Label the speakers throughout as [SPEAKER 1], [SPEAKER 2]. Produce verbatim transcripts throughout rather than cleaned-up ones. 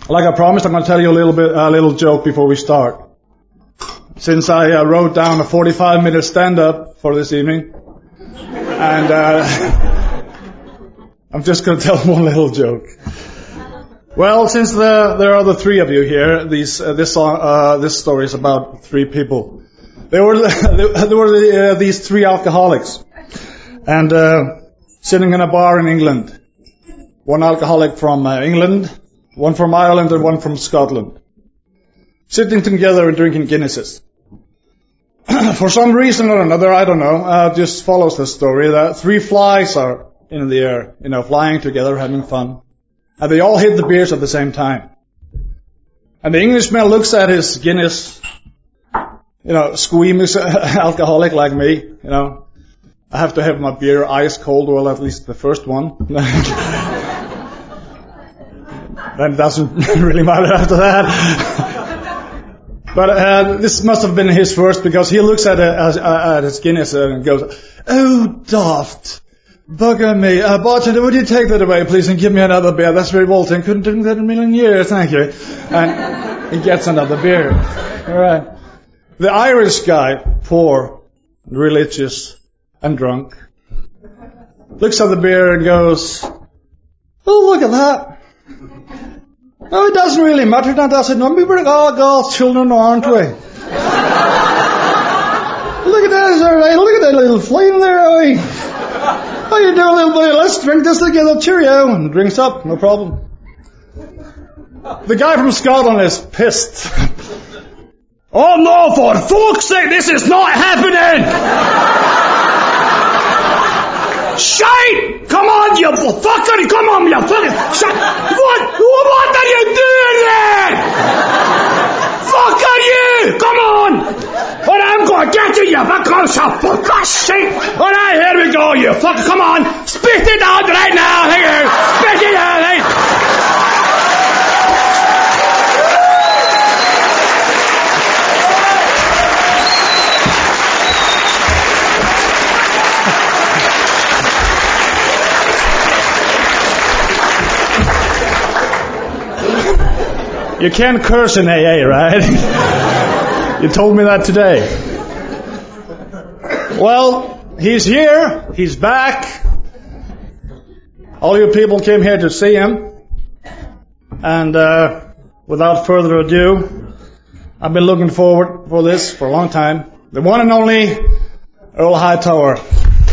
[SPEAKER 1] Like I promised, I'm going to tell you a little bit, a little joke before we start. Since I uh, wrote down a forty-five minute stand-up for this evening, and uh, I'm just going to tell one little joke. Well, since the, there are the three of you here, these, uh, this song, uh, this story is about three people. There were there were the, uh, these three alcoholics, and uh, sitting in a bar in England. One alcoholic from uh, England, one from Ireland, and one from Scotland, sitting together and drinking Guinnesses. For some reason or another, I don't know, uh, just follows the story that three flies are in the air, you know, flying together, having fun. And they all hit the beers at the same time. And the Englishman looks at his Guinness, you know, squeamish alcoholic like me, you know. I have to have my beer ice cold, well, at least the first one. That doesn't really matter after that. But uh, this must have been his first, because he looks at, uh, at his Guinness and goes, "Oh, daft. Bugger me. Uh, bartender, would you take that away, please, and give me another beer? That's very revolting. Couldn't drink that in a million years, thank you." And he gets another beer. All right. The Irish guy, poor, religious, and drunk, looks at the beer and goes, "Oh, look at that. No, it doesn't really matter, now does it? No, we were all God's children, aren't we? Look at that, is that right? Look at that little flame there, eh? How you doing, little boy? Let's drink this together, cheerio." And drinks up, no problem. The guy from Scotland is pissed. "Oh no, for fuck's sake, this is not happening! Shite! Come on, you fucker! Come on, you fucker! Shite! What? What are you doing there? Fuck are you? Come on! But I'm gonna get you, you fucker! For God's sake! Alright, here we go, you fucker! Come on! Spit it out right now! Here! Spit it out! Hey. You can't curse in A A, right? You told me that today. Well, he's here. He's back. All you people came here to see him. And uh, without further ado, I've been looking forward for this for a long time. The one and only Earl Hightower.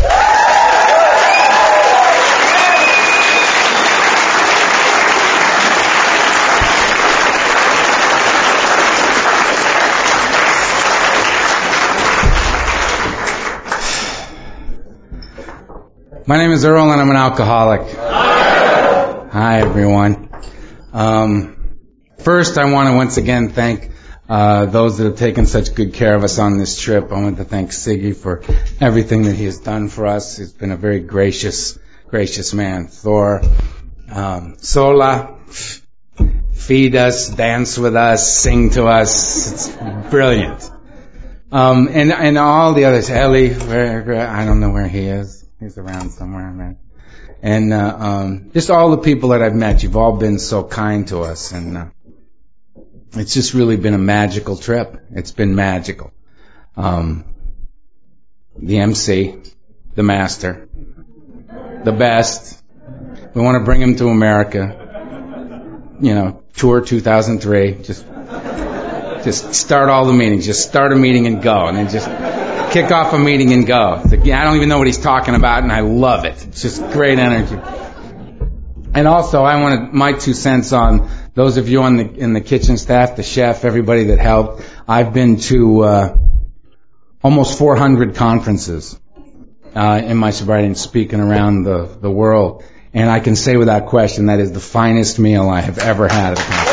[SPEAKER 2] My name is Earl, and I'm an alcoholic. Hi, Hi everyone. Um, first, I want to once again thank uh, those that have taken such good care of us on this trip. I want to thank Siggy for everything that he has done for us. He's been a very gracious, gracious man. Thor, um, Sola, feed us, dance with us, sing to us. It's brilliant. Um, and and all the others, Ellie, where, where, I don't know where he is. He's around somewhere, man. And uh, um, just all the people that I've met, you've all been so kind to us, and uh, it's just really been a magical trip. It's been magical. Um, the M C, the master, the best. We want to bring him to America. You know, tour two thousand three. Just, just start all the meetings. Just start a meeting and go, and then just kick off a meeting and go. I don't even know what he's talking about, and I love it. It's just great energy. And also, I wanted my two cents on those of you on the in the kitchen staff, the chef, everybody that helped. I've been to uh, almost four hundred conferences uh, in my sobriety and speaking around the the world, and I can say without question that is the finest meal I have ever had at a conference.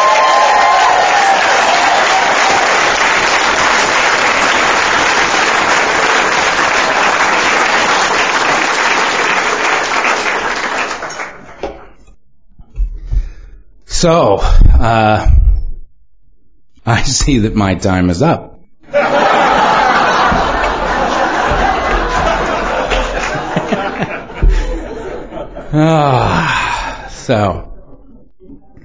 [SPEAKER 2] So, uh, I see that my time is up. ah, so,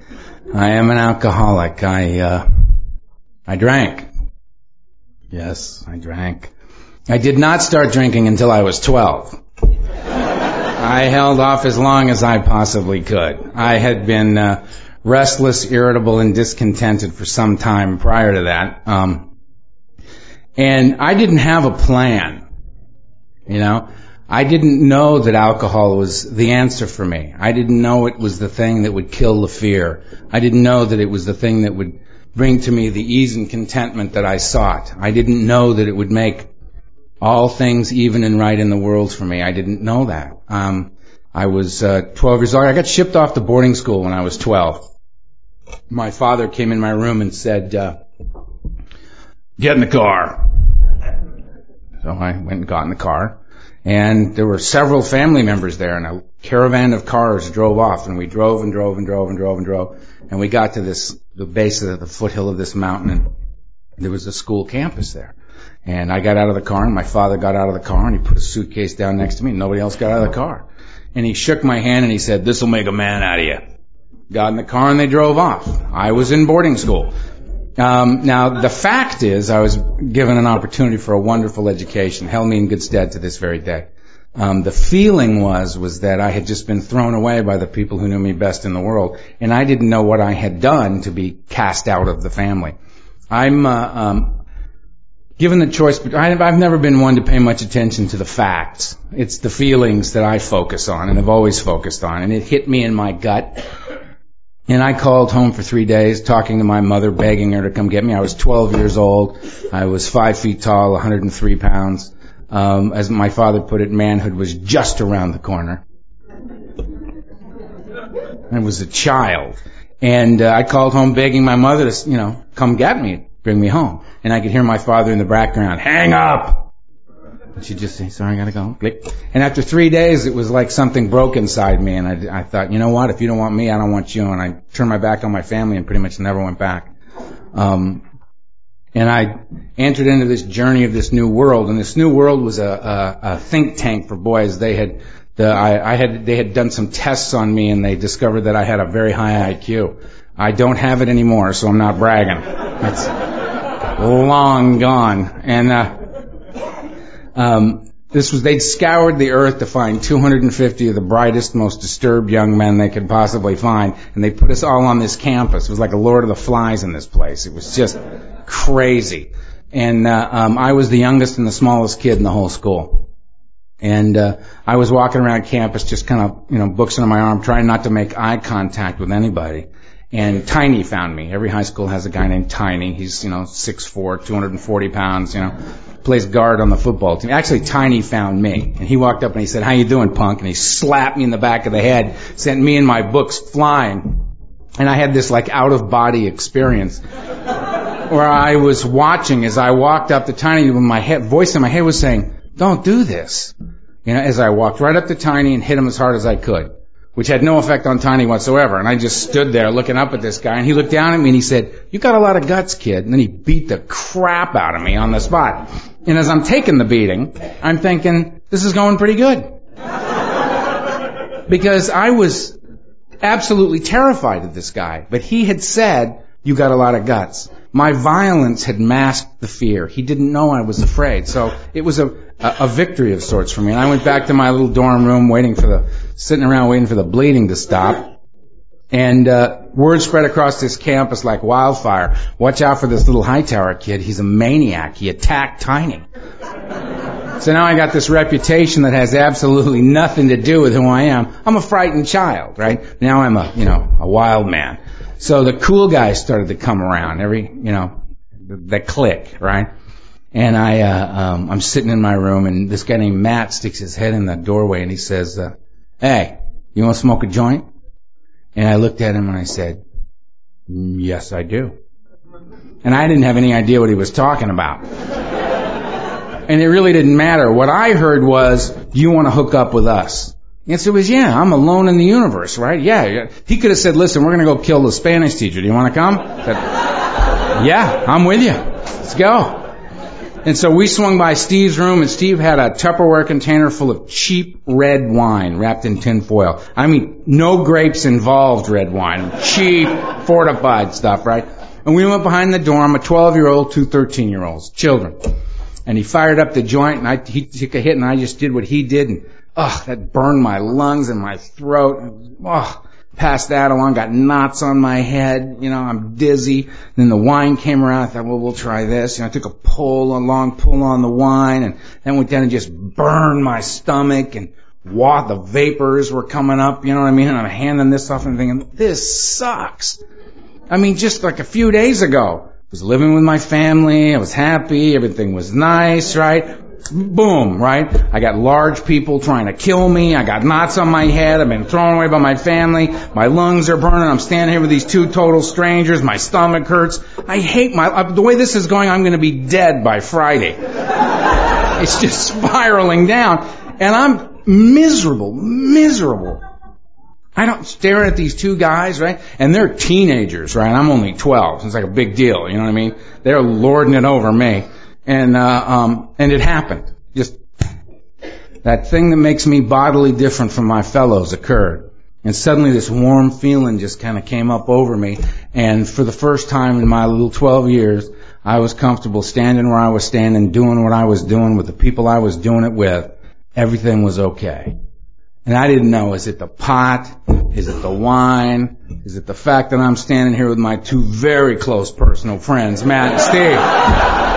[SPEAKER 2] I am an alcoholic. I, uh, I drank. Yes, I drank. I did not start drinking until I was twelve. I held off as long as I possibly could. I had been, uh, restless, irritable, and discontented for some time prior to that. Um, and I didn't have a plan. You know, I didn't know that alcohol was the answer for me. I didn't know it was the thing that would kill the fear. I didn't know that it was the thing that would bring to me the ease and contentment that I sought. I didn't know that it would make all things even and right in the world for me. I didn't know that. Um, I was uh, twelve years old. I got shipped off to boarding school when I was twelve. My father came in my room and said, uh, get in the car. So I went and got in the car. And there were several family members there, and a caravan of cars drove off, and we drove and drove and drove and drove and drove. And we got to this, the base of the foothill of this mountain, and there was a school campus there. And I got out of the car, and my father got out of the car, and he put a suitcase down next to me, and nobody else got out of the car. And he shook my hand, and he said, this'll make a man out of you. Got in the car, and they drove off. I was in boarding school. Um, now, the fact is, I was given an opportunity for a wonderful education, held me in good stead to this very day. Um, the feeling was, was that I had just been thrown away by the people who knew me best in the world, and I didn't know what I had done to be cast out of the family. I'm, uh, um, given the choice, but I've never been one to pay much attention to the facts. It's the feelings that I focus on and have always focused on, and it hit me in my gut. And I called home for three days, talking to my mother, begging her to come get me. I was twelve years old. I was five feet tall, one hundred three pounds. Um, as my father put it, manhood was just around the corner. I was a child. And uh, I called home begging my mother to, you know, come get me, bring me home. And I could hear my father in the background, hang up! And she'd just say, sorry, I gotta go. Click. And after three days, it was like something broke inside me, and I, I thought, you know what, if you don't want me, I don't want you. And I turned my back on my family and pretty much never went back. Um, and I entered into this journey of this new world, and this new world was a, a, a think tank for boys. They had, the, I, I had, they had done some tests on me, and they discovered that I had a very high I Q. I don't have it anymore, so I'm not bragging. It's long gone. And, uh, Um, this was, they'd scoured the earth to find two hundred fifty of the brightest, most disturbed young men they could possibly find, and they put us all on this campus. It was like a Lord of the Flies in this place. It was just crazy. And, uh, um, I was the youngest and the smallest kid in the whole school. And, uh, I was walking around campus just kind of, you know, books under my arm, trying not to make eye contact with anybody. And Tiny found me. Every high school has a guy named Tiny. He's, you know, six foot four, two hundred forty pounds, you know, plays guard on the football team. Actually, Tiny found me. And he walked up and he said, how you doing, punk? And he slapped me in the back of the head, sent me and my books flying. And I had this, like, out-of-body experience where I was watching as I walked up to Tiny, with my head, voice in my head was saying, don't do this. You know, as I walked right up to Tiny and hit him as hard as I could, which had no effect on Tiny whatsoever. And I just stood there looking up at this guy, and he looked down at me and he said, you got a lot of guts, kid. And then he beat the crap out of me on the spot. And as I'm taking the beating, I'm thinking, this is going pretty good. Because I was absolutely terrified of this guy. But he had said, you got a lot of guts. My violence had masked the fear. He didn't know I was afraid. So it was a, a, a victory of sorts for me. And I went back to my little dorm room waiting for the, sitting around waiting for the bleeding to stop. And, uh, word spread across this campus like wildfire. Watch out for this little Hightower kid. He's a maniac. He attacked Tiny. So now I got this reputation that has absolutely nothing to do with who I am. I'm a frightened child, right? Now I'm a, you know, a wild man. So the cool guys started to come around, every, you know, the, the clique, right? And I, uh, um, I'm sitting in my room, and this guy named Matt sticks his head in the doorway, and he says, uh, hey, you want to smoke a joint? And I looked at him and I said, yes, I do. And I didn't have any idea what he was talking about. And it really didn't matter. What I heard was, do you want to hook up with us? The answer was, yeah, I'm alone in the universe, right? Yeah. He could have said, listen, we're going to go kill the Spanish teacher. Do you want to come? I said, yeah, I'm with you. Let's go. And so we swung by Steve's room, and Steve had a Tupperware container full of cheap red wine wrapped in tin foil. I mean, no grapes involved red wine. Cheap, fortified stuff, right? And we went behind the door. I'm a twelve-year-old, two thirteen-year-olds, children. And he fired up the joint, and I, he took a hit, and I just did what he did, and, ugh, that burned my lungs and my throat. Ugh. Passed that along, got knots on my head, you know, I'm dizzy. Then the wine came around, I thought, well, we'll try this. You know, I took a pull, a long pull on the wine, and then went down and just burned my stomach, and wow, the vapors were coming up, you know what I mean? And I'm handing this off and thinking, this sucks. I mean, just like a few days ago, I was living with my family, I was happy, everything was nice, right? Boom, right? I got large people trying to kill me. I got knots on my head. I've been thrown away by my family. My lungs are burning. I'm standing here with these two total strangers. My stomach hurts. I hate my, uh, the way this is going, I'm going to be dead by Friday. It's just spiraling down. And I'm miserable, miserable. I don't, staring at these two guys, right? And they're teenagers, right? I'm only twelve. So it's like a big deal, you know what I mean? They're lording it over me. And, uh, um, and it happened. Just, that thing that makes me bodily different from my fellows occurred. And suddenly this warm feeling just kind of came up over me. And for the first time in my little twelve years, I was comfortable standing where I was standing, doing what I was doing with the people I was doing it with. Everything was okay. And I didn't know, is it the pot? Is it the wine? Is it the fact that I'm standing here with my two very close personal friends, Matt and Steve?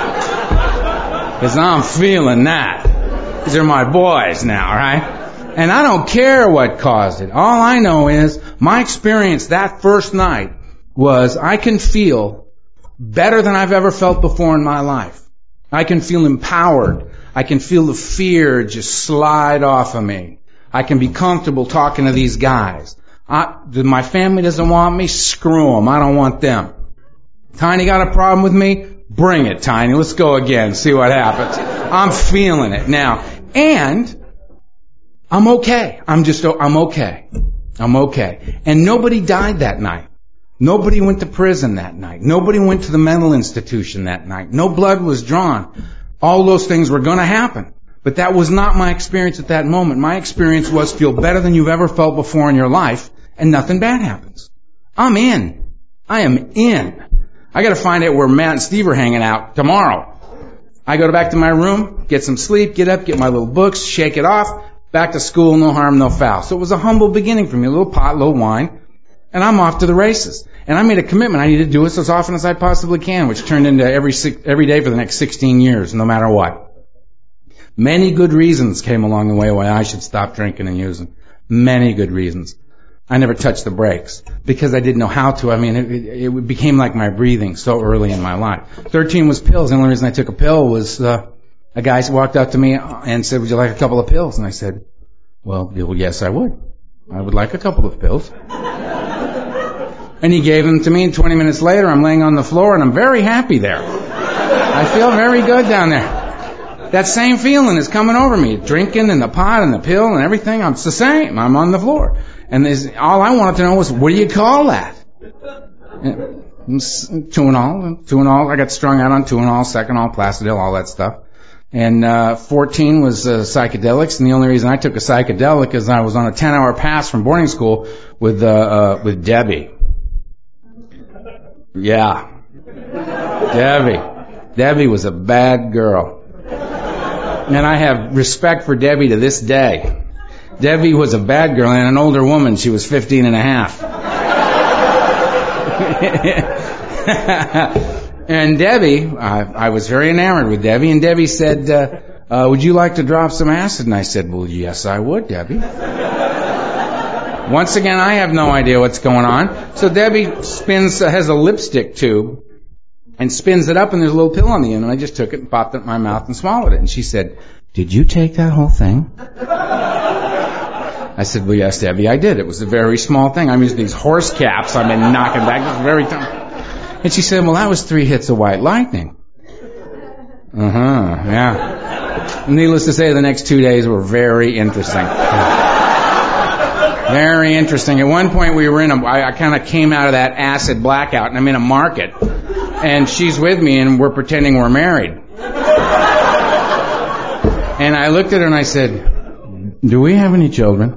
[SPEAKER 2] Because I'm feeling that. These are my boys now, right? And I don't care what caused it. All I know is my experience that first night was I can feel better than I've ever felt before in my life. I can feel empowered. I can feel the fear just slide off of me. I can be comfortable talking to these guys. I, my family doesn't want me? Screw them. I don't want them. Tiny got a problem with me? Bring it, Tiny. Let's go again. See what happens. I'm feeling it now. And I'm okay. I'm just, I'm okay. I'm okay. And nobody died that night. Nobody went to prison that night. Nobody went to the mental institution that night. No blood was drawn. All those things were going to happen. But that was not my experience at that moment. My experience was feel better than you've ever felt before in your life, and nothing bad happens. I'm in. I am in. I got to find out where Matt and Steve are hanging out tomorrow. I go back to my room, get some sleep, get up, get my little books, shake it off, back to school, no harm, no foul. So it was a humble beginning for me, a little pot, a little wine, and I'm off to the races. And I made a commitment. I need to do this as often as I possibly can, which turned into every every day for the next sixteen years, no matter what. Many good reasons came along the way why I should stop drinking and using. Many good reasons. I never touched the brakes because I didn't know how to. I mean, it, it, it became like my breathing so early in my life. thirteen was pills. The only reason I took a pill was uh, a guy walked up to me and said, would you like a couple of pills? And I said, well, well yes, I would. I would like a couple of pills. And he gave them to me, and twenty minutes later, I'm laying on the floor, and I'm very happy there. I feel very good down there. That same feeling is coming over me, drinking and the pot and the pill and everything. It's the same. I'm on the floor. And all I wanted to know was, what do you call that? Tuinol. Tuinol. I got strung out on Tuinol, Seconal, Placidil, all that stuff. And uh fourteen was uh, psychedelics, and the only reason I took a psychedelic is I was on a ten-hour pass from boarding school with uh, uh with Debbie. Yeah. Debbie. Debbie was a bad girl. And I have respect for Debbie to this day. Debbie was a bad girl and an older woman. She was fifteen and a half. And Debbie, I, I was very enamored with Debbie, and Debbie said, uh, uh, would you like to drop some acid? And I said, well, yes, I would, Debbie. Once again, I have no idea what's going on. So Debbie spins, uh, has a lipstick tube and spins it up, and there's a little pill on the end, and I just took it and popped it in my mouth and swallowed it. And she said, did you take that whole thing? I said, well, yes, Debbie, I did. It was a very small thing. I'm using these horse caps I've been knocking back. It was very tough. And she said, well, that was three hits of white lightning. Uh-huh, yeah. Needless to say, the next two days were very interesting. Very interesting. At one point, we were in a, I, I kind of came out of that acid blackout, and I'm in a market, and she's with me, and we're pretending we're married. And I looked at her and I said, do we have any children?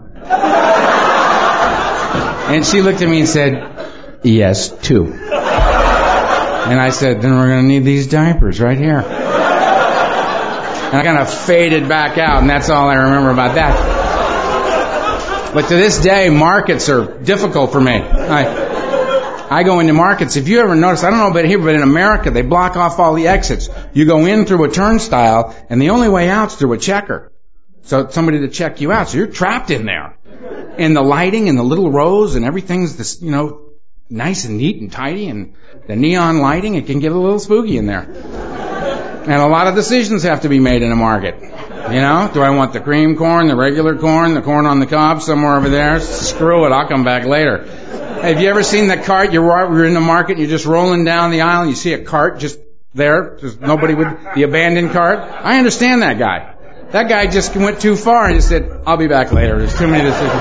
[SPEAKER 2] And she looked at me and said, yes, two. And I said, then we're going to need these diapers right here. And I kind of faded back out, and that's all I remember about that. But to this day, markets are difficult for me. I, I go into markets. If you ever notice, I don't know about here, but in America, they block off all the exits. You go in through a turnstile, and the only way out's through a checker. So somebody to check you out. So you're trapped in there. And the lighting and the little rows and everything's this, you know, nice and neat and tidy, and the neon lighting, it can get a little spooky in there. And a lot of decisions have to be made in a market. You know, do I want the cream corn, the regular corn, the corn on the cob somewhere over there? Screw it, I'll come back later. Have you ever seen the cart? You're, you're in the market and you're just rolling down the aisle and you see a cart just there, just nobody with the abandoned cart? I understand that guy. That guy just went too far and just said, I'll be back later. There's too many decisions.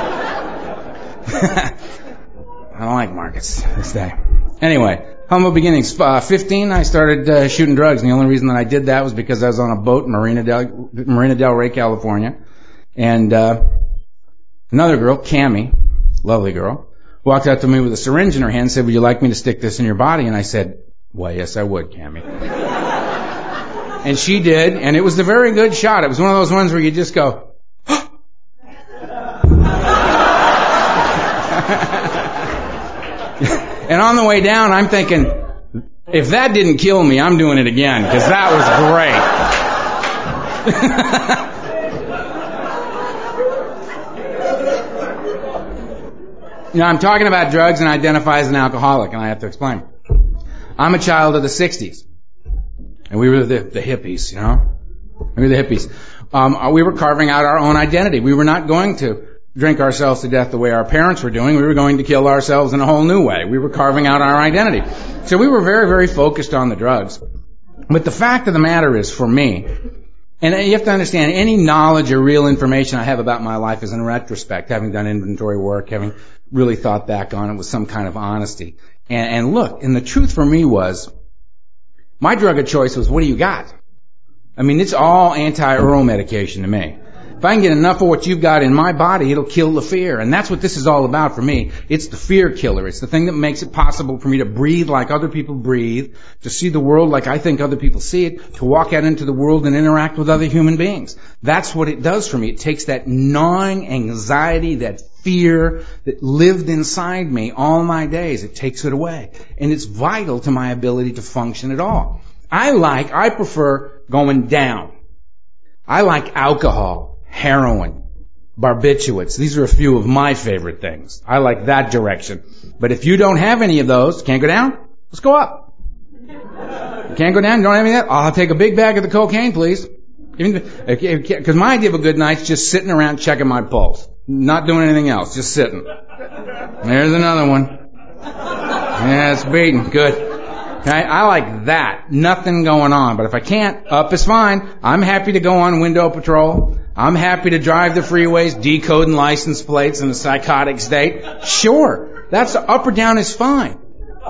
[SPEAKER 2] I don't like markets this day. Anyway, humble beginnings. Uh, fifteen, I started uh, shooting drugs. And the only reason that I did that was because I was on a boat in Marina Del, Marina Del Rey, California. And uh, another girl, Cammie, lovely girl, walked up to me with a syringe in her hand and said, would you like me to stick this in your body? And I said, well, yes, I would, Cammie. And she did, and it was a very good shot. It was one of those ones where you just go, and on the way down, I'm thinking, if that didn't kill me, I'm doing it again, because that was great. You know, I'm talking about drugs and identify as an alcoholic, and I have to explain. I'm a child of the sixties. And we were the, the hippies, you know? We were the hippies. Um, we were carving out our own identity. We were not going to drink ourselves to death the way our parents were doing. We were going to kill ourselves in a whole new way. We were carving out our identity. So we were very, very focused on the drugs. But the fact of the matter is, for me, and you have to understand, any knowledge or real information I have about my life is in retrospect, having done inventory work, having really thought back on it with some kind of honesty. And, and look, and the truth for me was, my drug of choice was, what do you got? I mean, it's all anti-oral medication to me. If I can get enough of what you've got in my body, it'll kill the fear. And that's what this is all about for me. It's the fear killer. It's the thing that makes it possible for me to breathe like other people breathe, to see the world like I think other people see it, to walk out into the world and interact with other human beings. That's what it does for me. It takes that gnawing anxiety, that fear that lived inside me all my days. It takes it away. And it's vital to my ability to function at all. I like, I prefer going down. I like alcohol, heroin, barbiturates. These are a few of my favorite things. I like that direction. But if you don't have any of those, can't go down? Let's go up. You can't go down? You don't have any of that? I'll take a big bag of the cocaine, please. Because my idea of a good night's just sitting around checking my pulse. Not doing anything else, just sitting. There's another one. Yeah, it's beating. Good. Okay, I like that. Nothing going on. But if I can't, up is fine. I'm happy to go on window patrol. I'm happy to drive the freeways, decoding license plates in a psychotic state. Sure. That's up or down is fine.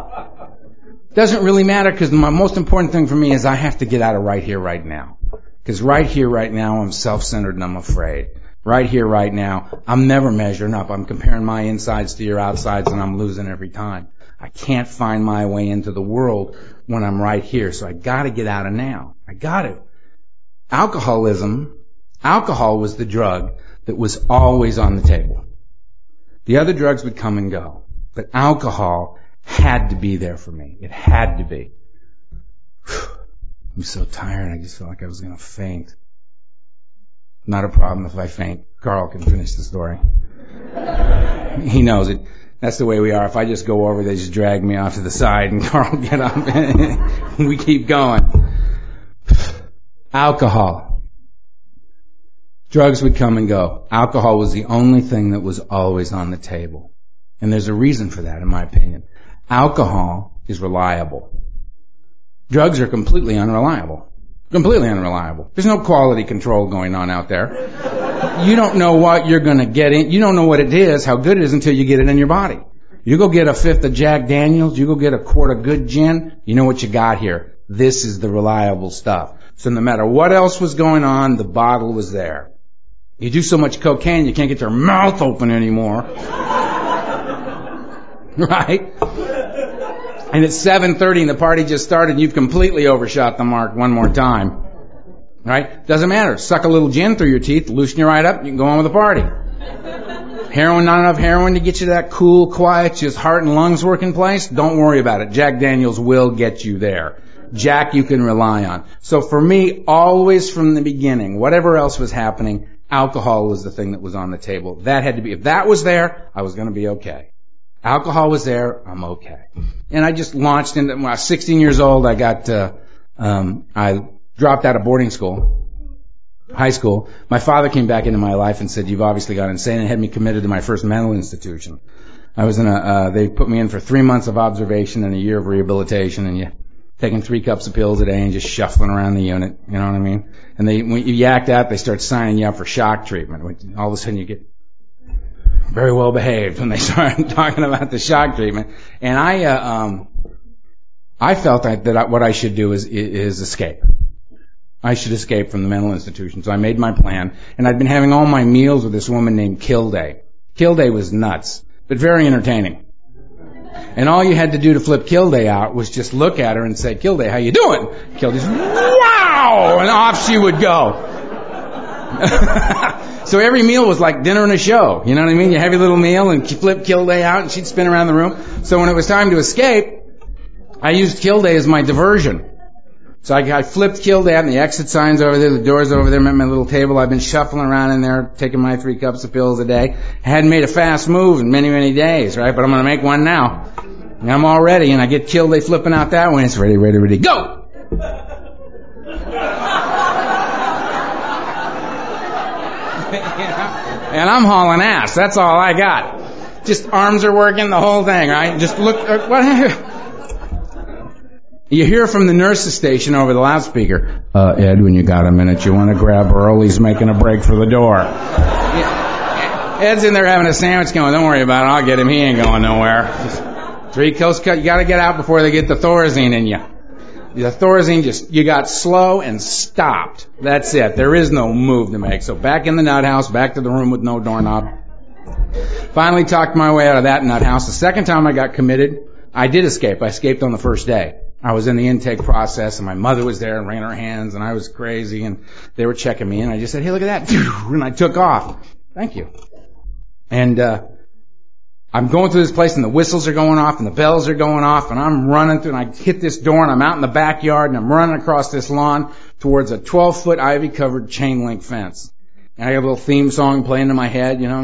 [SPEAKER 2] Doesn't really matter, because the most important thing for me is I have to get out of right here, right now. Because right here, right now, I'm self-centered and I'm afraid. Right here, right now, I'm never measuring up. I'm comparing my insides to your outsides, and I'm losing every time. I can't find my way into the world when I'm right here, so I gotta get out of now. I gotta. Alcoholism, alcohol was the drug that was always on the table. The other drugs would come and go, but alcohol had to be there for me. It had to be. Whew. I'm so tired, I just felt like I was gonna faint. Not a problem if I faint. Carl can finish the story. He knows it. That's the way we are. If I just go over, they just drag me off to the side and Carl get up and we keep going. Alcohol. Drugs would come and go. Alcohol was the only thing that was always on the table. And there's a reason for that, in my opinion. Alcohol is reliable. Drugs are completely unreliable. Completely unreliable. There's no quality control going on out there. You don't know what you're going to get in. You don't know what it is, how good it is, until you get it in your body. You go get a fifth of Jack Daniels. You go get a quart of good gin. You know what you got here. This is the reliable stuff. So no matter what else was going on, the bottle was there. You do so much cocaine, you can't get your mouth open anymore. Right? And it's seven thirty and the party just started and you've completely overshot the mark one more time. Right? Doesn't matter. Suck a little gin through your teeth, loosen you right up, you can go on with the party. Heroin, not enough heroin to get you that cool, quiet, just heart and lungs working place? Don't worry about it. Jack Daniels will get you there. Jack you can rely on. So for me, always from the beginning, whatever else was happening, alcohol was the thing that was on the table. That had to be, if that was there, I was going to be okay. Alcohol was there, I'm okay. And I just launched into, when I was sixteen years old, I got, uh, um, I dropped out of boarding school, high school. My father came back into my life and said, you've obviously gone insane, and had me committed to my first mental institution. I was in a, uh, they put me in for three months of observation and a year of rehabilitation, and you, taking three cups of pills a day and just shuffling around the unit, you know what I mean? And they, when you yacked out, they start signing you up for shock treatment. All of a sudden you get very well behaved when they start talking about the shock treatment. And I, uh, um, I felt that, that I, what I should do is, is escape. I should escape from the mental institution. So I made my plan, and I'd been having all my meals with this woman named Kilday. Kilday was nuts, but very entertaining. And all you had to do to flip Kilday out was just look at her and say, Kilday, how you doing? Kilday's, wow! And off she would go. So every meal was like dinner and a show. You know what I mean? You have your little meal and you flip Kilday out and she'd spin around the room. So when it was time to escape, I used Kilday as my diversion. So I, I flipped Kilday out and the exit signs over there, the doors over there, I'm at my little table. I've been shuffling around in there, taking my three cups of pills a day. I hadn't made a fast move in many, many days, right? But I'm going to make one now. And I'm all ready, and I get Kilday flipping out that way, and it's ready, ready, ready, go! And I'm hauling ass. That's all I got. Just arms are working, the whole thing, right? Just look, uh, what? You hear from the nurse's station over the loudspeaker, uh, Ed, when you got a minute, you want to grab Earl? He's making a break for the door. Ed's in there having a sandwich going, don't worry about it, I'll get him, he ain't going nowhere. Just three coast cut, you gotta get out before they get the Thorazine in you. The Thorazine just, you got slow and stopped. That's it. There is no move to make. So back in the nut house, back to the room with no doorknob. Finally talked my way out of that nut house. The second time I got committed, I did escape. I escaped on the first day. I was in the intake process and my mother was there and ran her hands and I was crazy and they were checking me and I just said, hey, look at that. And I took off. Thank you. And, uh, I'm going through this place and the whistles are going off and the bells are going off and I'm running through and I hit this door and I'm out in the backyard and I'm running across this lawn towards a twelve foot ivy covered chain link fence. And I got a little theme song playing in my head, you know,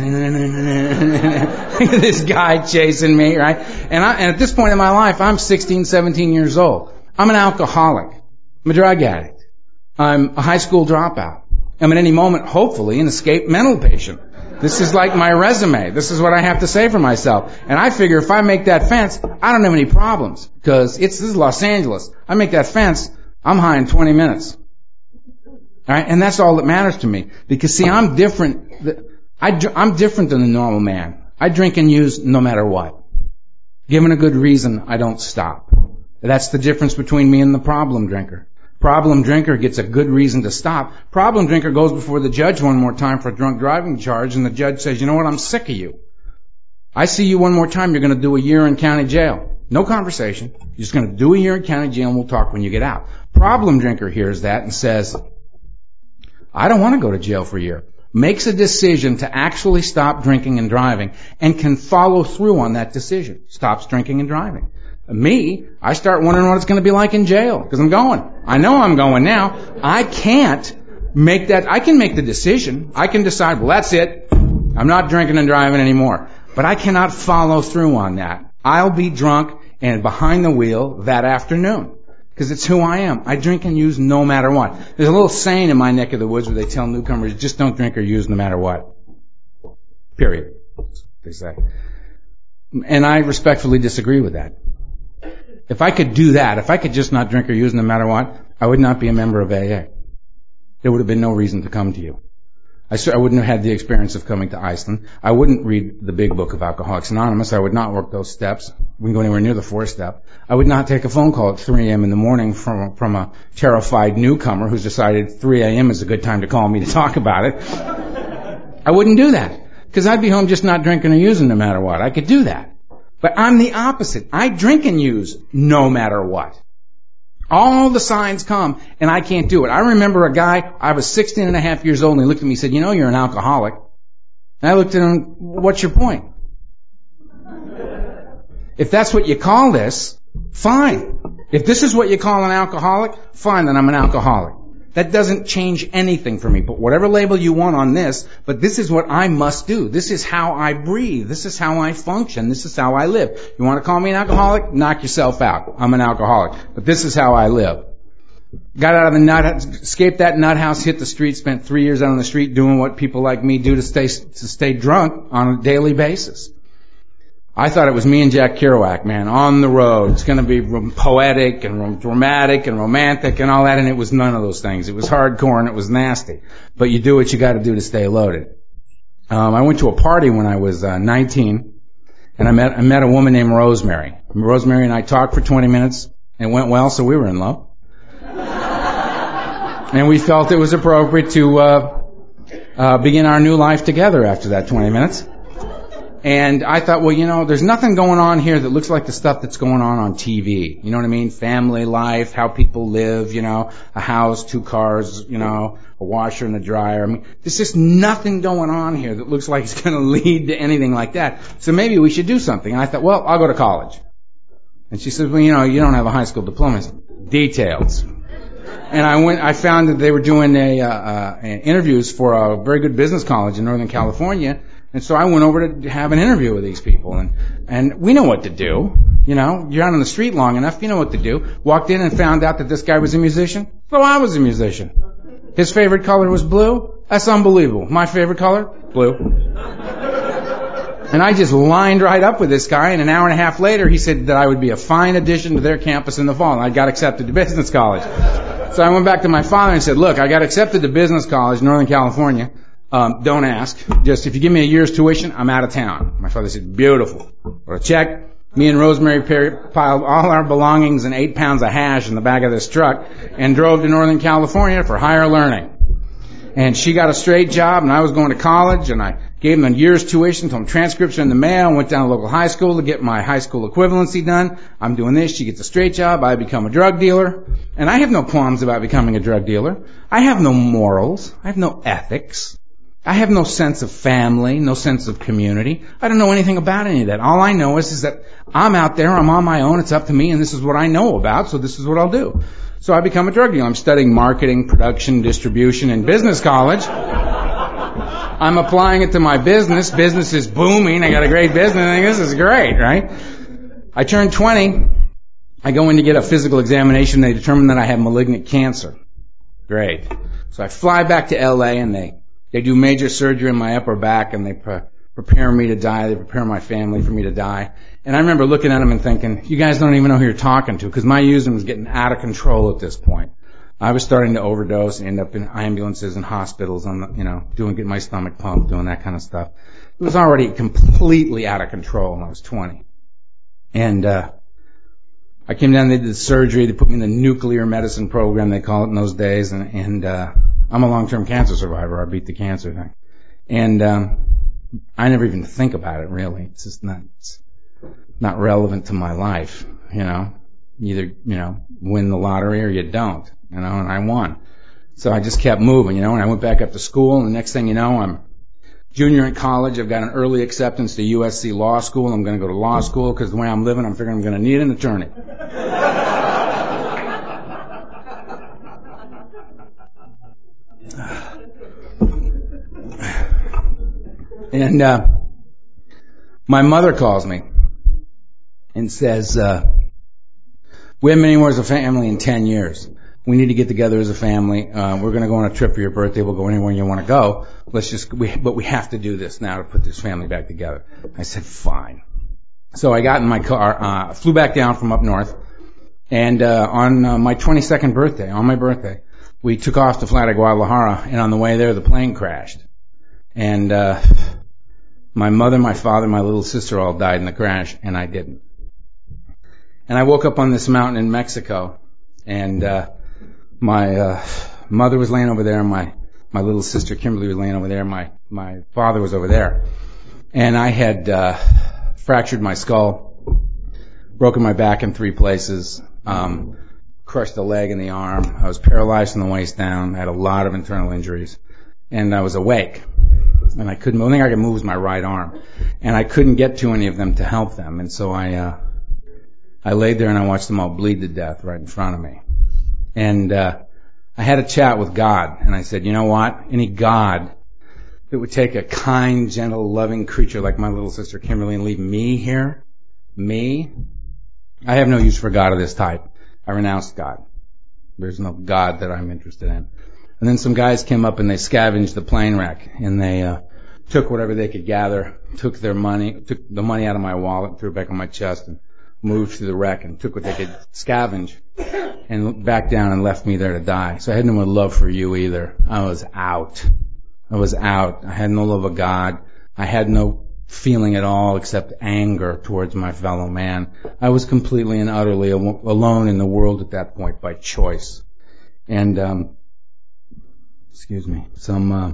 [SPEAKER 2] this guy chasing me, right? And, I, and at this point in my life, I'm sixteen, seventeen years old. I'm an alcoholic. I'm a drug addict. I'm a high school dropout. I'm at any moment, hopefully, an escaped mental patient. This is like my resume. This is what I have to say for myself. And I figure if I make that fence, I don't have any problems. Because it's, this is Los Angeles. I make that fence, I'm high in twenty minutes. Alright? And that's all that matters to me. Because see, I'm different. I, I'm different than the normal man. I drink and use no matter what. Given a good reason, I don't stop. That's the difference between me and the problem drinker. Problem drinker gets a good reason to stop. Problem drinker goes before the judge one more time for a drunk driving charge, and the judge says, you know what, I'm sick of you. I see you one more time, you're going to do a year in county jail. No conversation. You're just going to do a year in county jail, and we'll talk when you get out. Problem drinker hears that and says, I don't want to go to jail for a year. Makes a decision to actually stop drinking and driving, and can follow through on that decision. Stops drinking and driving. Me, I start wondering what it's going to be like in jail, because I'm going. I know I'm going now. I can't make that, I can make the decision. I can decide, well, that's it. I'm not drinking and driving anymore. But I cannot follow through on that. I'll be drunk and behind the wheel that afternoon, because it's who I am. I drink and use no matter what. There's a little saying in my neck of the woods where they tell newcomers, just don't drink or use no matter what. Period. They say. And I respectfully disagree with that. If I could do that, if I could just not drink or use no matter what, I would not be a member of A A. There would have been no reason to come to you. I, I wouldn't have had the experience of coming to Iceland. I wouldn't read the big book of Alcoholics Anonymous. I would not work those steps. wouldn't go anywhere near the four-step. I would not take a phone call at three a.m. in the morning from, from a terrified newcomer who's decided three a.m. is a good time to call me to talk about it. I wouldn't do that. Because I'd be home just not drinking or using no matter what. I could do that. But I'm the opposite. I drink and use no matter what. All the signs come, and I can't do it. I remember a guy, I was sixteen and a half years old, and he looked at me and said, you know, you're an alcoholic. And I looked at him, what's your point? If that's what you call this, fine. If this is what you call an alcoholic, fine, then I'm an alcoholic. That doesn't change anything for me. Put whatever label you want on this, but this is what I must do. This is how I breathe. This is how I function. This is how I live. You want to call me an alcoholic? Knock yourself out. I'm an alcoholic. But this is how I live. Got out of the nut, escaped that nut house, hit the street, spent three years out on the street doing what people like me do to stay, to stay drunk on a daily basis. I thought it was me and Jack Kerouac, man, on the road. It's going to be poetic and dramatic and romantic and all that, and it was none of those things. It was hardcore and it was nasty. But you do what you got to do to stay loaded. Um, I went to a party when I was uh, nineteen, and I met I met a woman named Rosemary. Rosemary and I talked for twenty minutes. It went well, so we were in love. And we felt it was appropriate to uh, uh, begin our new life together after that twenty minutes. And I thought, well, you know, there's nothing going on here that looks like the stuff that's going on on T V. You know what I mean? Family life, how people live, you know, a house, two cars, you know, a washer and a dryer. I mean, there's just nothing going on here that looks like it's going to lead to anything like that. So maybe we should do something. And I thought, well, I'll go to college. And she said, well, you know, you don't have a high school diploma. I said, details. And I went, I found that they were doing a, uh, uh, interviews for a very good business college in Northern California. And so I went over to have an interview with these people, and, and we know what to do. You know, you're out on the street long enough, you know what to do. Walked in and found out that this guy was a musician. So I was a musician. His favorite color was blue. That's unbelievable. My favorite color? Blue. And I just lined right up with this guy, and an hour and a half later he said that I would be a fine addition to their campus in the fall, and I got accepted to business college. So I went back to my father and said, look, I got accepted to business college, Northern California. Um, don't ask. Just if you give me a year's tuition, I'm out of town. My father said, beautiful. Wrote a check. Me and Rosemary piled all our belongings and eight pounds of hash in the back of this truck and drove to Northern California for higher learning. And she got a straight job, and I was going to college, and I gave them a year's tuition, told them transcripts in the mail, went down to local high school to get my high school equivalency done. I'm doing this. She gets a straight job. I become a drug dealer. And I have no qualms about becoming a drug dealer. I have no morals. I have no ethics. I have no sense of family, no sense of community. I don't know anything about any of that. All I know is, is that I'm out there, I'm on my own, it's up to me, and this is what I know about, so this is what I'll do. So I become a drug dealer. I'm studying marketing, production, distribution in business college. I'm applying it to my business. Business is booming. I got a great business. I think this is great, right? I turn twenty. I go in to get a physical examination. They determine that I have malignant cancer. Great. So I fly back to L A, and they They do major surgery in my upper back, and they pre- prepare me to die. They prepare my family for me to die. And I remember looking at them and thinking, you guys don't even know who you're talking to, because my using was getting out of control at this point. I was starting to overdose and end up in ambulances and hospitals, on the, you know, doing getting my stomach pumped, doing that kind of stuff. It was already completely out of control when I was twenty. And uh I came down, they did the surgery, they put me in the nuclear medicine program, they call it in those days, and, and uh I'm a long-term cancer survivor. I beat the cancer thing. And um I never even think about it, really. It's just not it's not relevant to my life, you know. Either, you know, win the lottery or you don't, you know, and I won. So I just kept moving, you know, and I went back up to school, and the next thing you know, I'm junior in college. I've got an early acceptance to U S C Law School. I'm going to go to law school because the way I'm living, I'm figuring I'm going to need an attorney. And uh my mother calls me and says, uh we haven't been anywhere as a family in ten years. We need to get together as a family. Uh, we're going to go on a trip for your birthday. We'll go anywhere you want to go. Let's just, we, but we have to do this now to put this family back together. I said, fine. So I got in my car, uh, flew back down from up north, and uh, on uh, my twenty-second birthday, on my birthday, we took off to fly to Guadalajara, and on the way there, the plane crashed. And uh my mother, my father, my little sister all died in the crash, and I didn't. And I woke up on this mountain in Mexico, and uh, my uh, mother was laying over there, and my my little sister Kimberly was laying over there, and my my father was over there, and I had uh, fractured my skull, broken my back in three places, um, crushed a leg and the arm. I was paralyzed from the waist down. I had a lot of internal injuries, and I was awake. And I couldn't, the only thing I could move was my right arm. And I couldn't get to any of them to help them. And so I, uh, I laid there and I watched them all bleed to death right in front of me. And, uh, I had a chat with God. And I said, you know what? Any God that would take a kind, gentle, loving creature like my little sister Kimberly and leave me here, me, I have no use for God of this type. I renounced God. There's no God that I'm interested in. And then some guys came up and they scavenged the plane wreck, and they uh, took whatever they could gather, took their money, took the money out of my wallet, threw it back on my chest, and moved through the wreck and took what they could scavenge and looked back down and left me there to die. So I had no more love for you either. I was out. I was out. I had no love of God. I had no feeling at all except anger towards my fellow man. I was completely and utterly al- alone in the world at that point by choice. And, um, excuse me, some, uh,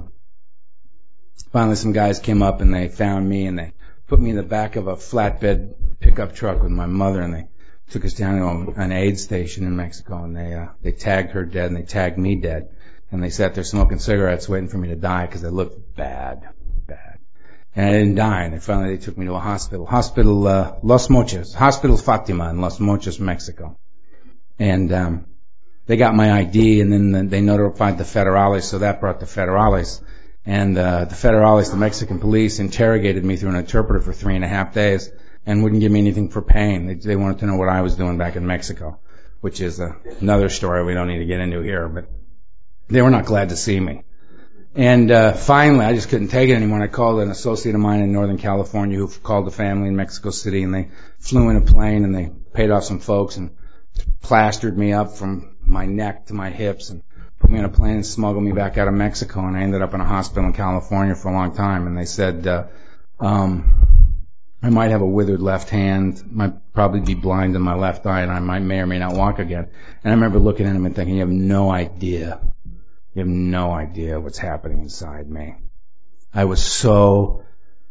[SPEAKER 2] finally some guys came up and they found me and they put me in the back of a flatbed pickup truck with my mother, and they took us down to an aid station in Mexico, and they, uh, they tagged her dead and they tagged me dead. And they sat there smoking cigarettes waiting for me to die because I looked bad, bad. And I didn't die, and they finally they took me to a hospital. Hospital, uh, Los Mochis, Hospital Fatima in Los Mochis, Mexico. And, um, they got my I D, and then they notified the federales, so that brought the federales. And, uh, the federales, the Mexican police, interrogated me through an interpreter for three and a half days and wouldn't give me anything for pain. They, they wanted to know what I was doing back in Mexico, which is uh, another story we don't need to get into here, but they were not glad to see me. And, uh, finally, I just couldn't take it anymore. And I called an associate of mine in Northern California who called the family in Mexico City, and they flew in a plane and they paid off some folks and plastered me up from my neck to my hips and put me on a plane and smuggled me back out of Mexico. And I ended up in a hospital in California for a long time. And they said, uh, um, I might have a withered left hand, might probably be blind in my left eye, and I might may or may not walk again. And I remember looking at him and thinking, you have no idea. You have no idea what's happening inside me. I was so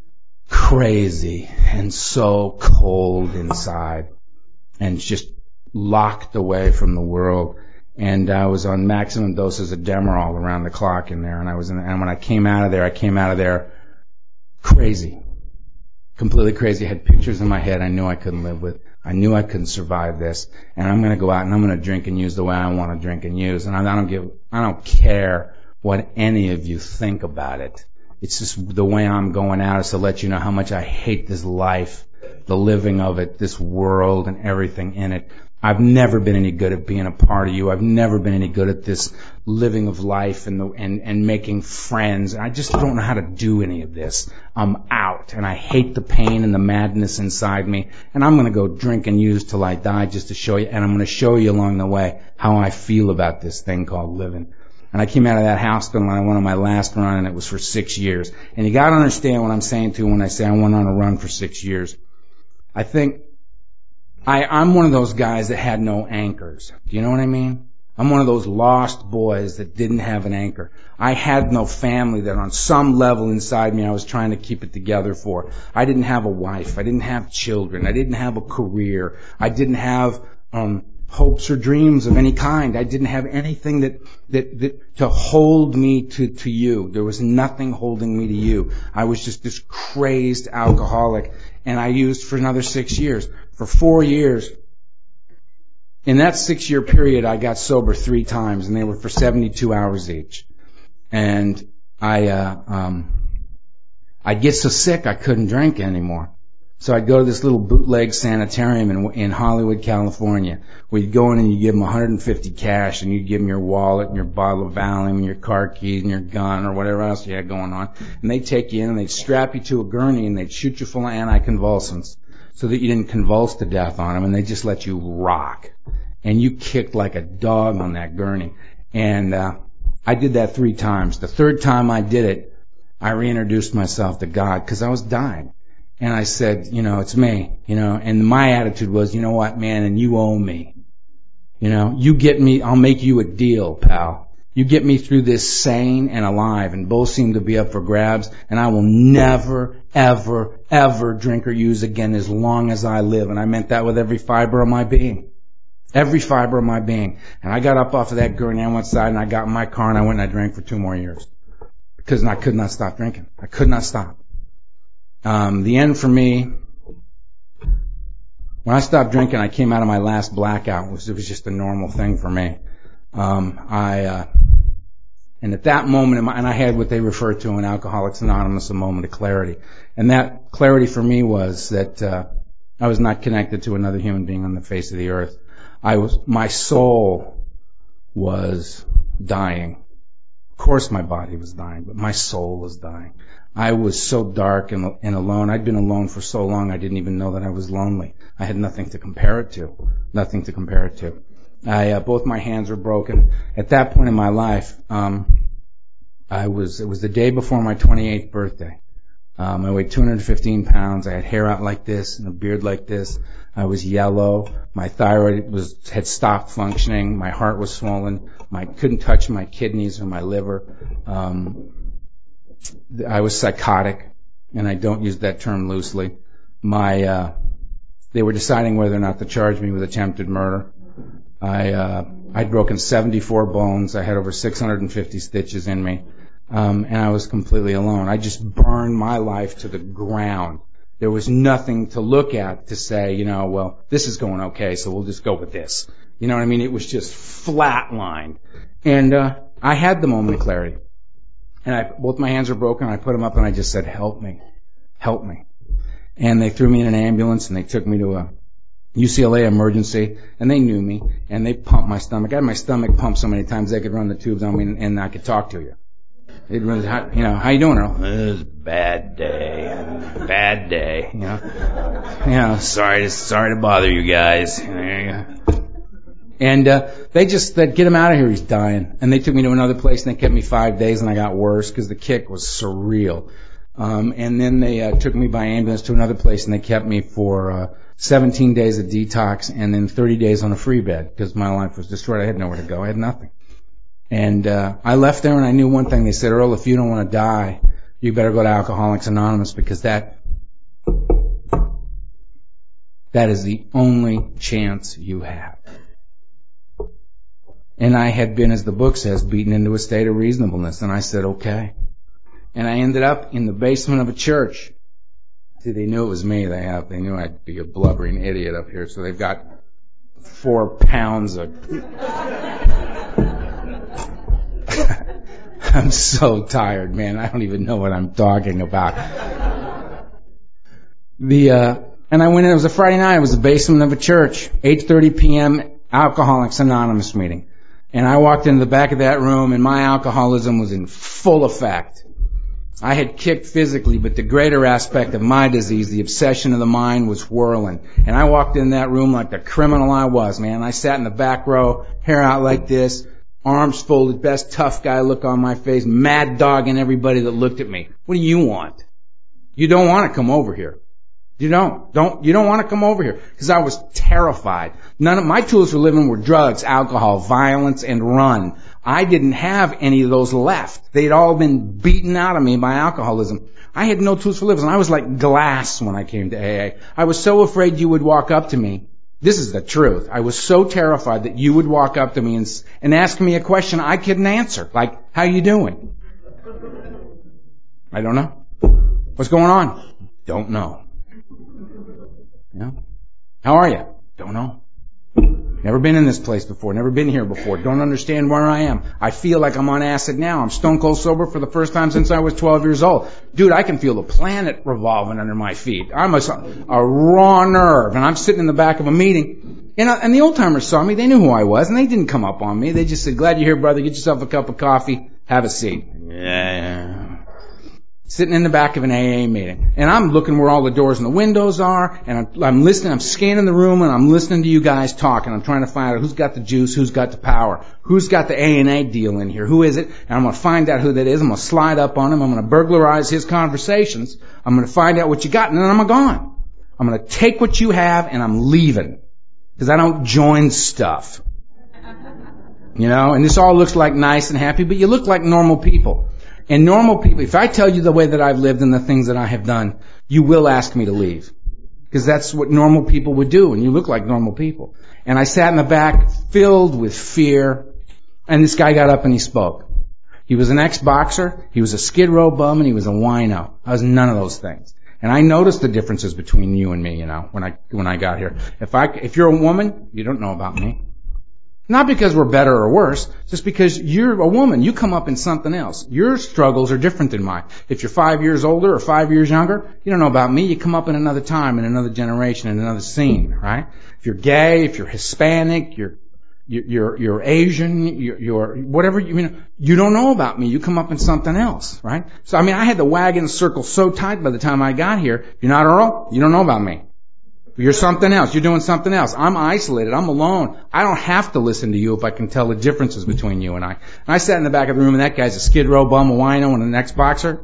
[SPEAKER 2] crazy and so cold inside and just locked away from the world. And I was on maximum doses of Demerol around the clock in there. And I was in, and when I came out of there, I came out of there crazy, completely crazy. I had pictures in my head I knew I couldn't live with. I knew I couldn't survive this, and I'm going to go out and I'm going to drink and use the way I want to drink and use. And I don't give, I don't care what any of you think about it. It's just the way I'm going out is to let you know how much I hate this life, the living of it, this world and everything in it. I've never been any good at being a part of you. I've never been any good at this living of life and the, and, and making friends. I just don't know how to do any of this. I'm out, and I hate the pain and the madness inside me. And I'm going to go drink and use till I die just to show you. And I'm going to show you along the way how I feel about this thing called living. And I came out of that hospital and I went on my last run, and it was for six years. And you got to understand what I'm saying too when I say I went on a run for six years. I think I, I'm one of those guys that had no anchors. Do you know what I mean? I'm one of those lost boys that didn't have an anchor. I had no family that on some level inside me I was trying to keep it together for. I didn't have a wife. I didn't have children. I didn't have a career. I didn't have um hopes or dreams of any kind. I didn't have anything that, that, that, to hold me to, to you. There was nothing holding me to you. I was just this crazed alcoholic, and I used for another six years. For four years, in that six year period, I got sober three times, and they were for seventy-two hours each. And I, uh, um, I'd get so sick I couldn't drink anymore. So I'd go to this little bootleg sanitarium in, in Hollywood, California, where you'd go in and you give them one hundred fifty cash, and you'd give them your wallet and your bottle of Valium and your car keys and your gun or whatever else you had going on. And they'd take you in and they'd strap you to a gurney and they'd shoot you full of anticonvulsants so that you didn't convulse to death on them, and they just let you rock. And you kicked like a dog on that gurney. And, uh, I did that three times. The third time I did it, I reintroduced myself to God because I was dying. And I said, you know, it's me, you know, and my attitude was, you know what, man, and you owe me. You know, you get me, I'll make you a deal, pal. You get me through this sane and alive, and both seem to be up for grabs, and I will never, ever, ever drink or use again as long as I live. And I meant that with every fiber of my being. Every fiber of my being. And I got up off of that gurney, I went outside, and I got in my car, and I went and I drank for two more years. Because I could not stop drinking. I could not stop. Um, the end for me, when I stopped drinking, I came out of my last blackout. It was, it was just a normal thing for me. Um, I, uh, and at that moment, in my, and I had what they refer to in Alcoholics Anonymous, a moment of clarity. And that clarity for me was that, uh, I was not connected to another human being on the face of the earth. I was, my soul was dying. Of course my body was dying, but my soul was dying. I was so dark and, and alone. I'd been alone for so long I didn't even know that I was lonely. I had nothing to compare it to. Nothing to compare it to. I, uh, both my hands were broken. At that point in my life, um, I was, it was the day before my twenty-eighth birthday. Um, I weighed two hundred fifteen pounds. I had hair out like this and a beard like this. I was yellow. My thyroid was, had stopped functioning. My heart was swollen. I couldn't touch my kidneys or my liver. Um, I was psychotic, and I don't use that term loosely. My, uh, they were deciding whether or not to charge me with attempted murder. I, uh, I'd broken seventy-four bones. I had over six hundred fifty stitches in me. Um, and I was completely alone. I just burned my life to the ground. There was nothing to look at to say, you know, well, this is going okay, so we'll just go with this. You know what I mean? It was just flatlined. And, uh, I had the moment of clarity. And I, both my hands were broken, I put them up and I just said, help me. Help me. And they threw me in an ambulance and they took me to a U C L A emergency, and they knew me, and they pumped my stomach. I had my stomach pumped so many times they could run the tubes on me and, and I could talk to you. They'd run, you know, how you doing, Earl? It was a bad day. Bad day, you know. You know, sorry to, sorry to bother you guys. And, uh, they just said, get him out of here, he's dying. And they took me to another place and they kept me five days and I got worse because the kick was surreal. Um, and then they, uh, took me by ambulance to another place and they kept me for, uh, seventeen days of detox and then thirty days on a free bed because my life was destroyed. I had nowhere to go. I had nothing. And, uh, I left there and I knew one thing. They said, Earl, if you don't want to die, you better go to Alcoholics Anonymous because that, that is the only chance you have. And I had been, as the book says, beaten into a state of reasonableness. And I said, okay. And I ended up in the basement of a church. See, they knew it was me. They have, they knew I'd be a blubbering idiot up here. So they've got four pounds of, I'm so tired, man. I don't even know what I'm talking about. The, uh, and I went in, it was a Friday night. It was the basement of a church. eight thirty p.m. Alcoholics Anonymous meeting. And I walked into the back of that room and my alcoholism was in full effect. I had kicked physically, but the greater aspect of my disease, the obsession of the mind, was whirling. And I walked in that room like the criminal I was, man. I sat in the back row, hair out like this, arms folded, best tough guy look on my face, mad dogging everybody that looked at me. What do you want? You don't want to come over here. You don't. Don't, you don't want to come over here. Because I was terrified. None of my tools for living were drugs, alcohol, violence, and run. I didn't have any of those left. They'd all been beaten out of me by alcoholism. I had no tools for living. I was like glass when I came to A A. I was so afraid you would walk up to me. This is the truth. I was so terrified that you would walk up to me and, and ask me a question I couldn't answer. Like, how you doing? I don't know. What's going on? Don't know. Yeah. How are you? Don't know. Never been in this place before. Never been here before. Don't understand where I am. I feel like I'm on acid now. I'm stone cold sober for the first time since I was twelve years old. Dude, I can feel the planet revolving under my feet. I'm a, a raw nerve, and I'm sitting in the back of a meeting. And, and the old timers saw me. They knew who I was, and they didn't come up on me. They just said, glad you're here, brother. Get yourself a cup of coffee. Have a seat. Yeah. sitting in the back of an A A meeting. And I'm looking where all the doors and the windows are, and I'm, I'm listening, I'm scanning the room, and I'm listening to you guys talk, and I'm trying to find out who's got the juice, who's got the power, who's got the A and A deal in here, who is it, and I'm going to find out who that is. I'm going to slide up on him, I'm going to burglarize his conversations, I'm going to find out what you got, and then I'm gone. I'm going to take what you have, and I'm leaving. Because I don't join stuff. You know, and this all looks like nice and happy, but you look like normal people. And normal people, if I tell you the way that I've lived and the things that I have done, you will ask me to leave. Because that's what normal people would do, and you look like normal people. And I sat in the back filled with fear, and this guy got up and he spoke. He was an ex-boxer, he was a Skid Row bum, and he was a wino. I was none of those things. And I noticed the differences between you and me, you know, when I, when I got here. If I, if you're a woman, you don't know about me. Not because we're better or worse, just because you're a woman. You come up in something else. Your struggles are different than mine. If you're five years older or five years younger, you don't know about me. You come up in another time, in another generation, in another scene, right? If you're gay, if you're Hispanic, you're, you're, you're Asian, you're, you're whatever, you mean, you don't know about me. You come up in something else, right? So, I mean, I had the wagon circle so tight by the time I got here. You're not Earl? You don't know about me. You're something else. You're doing something else. I'm isolated. I'm alone. I don't have to listen to you if I can tell the differences between you and I. And I sat in the back of the room, and that guy's a Skid Row bum, a wino, and an ex-boxer.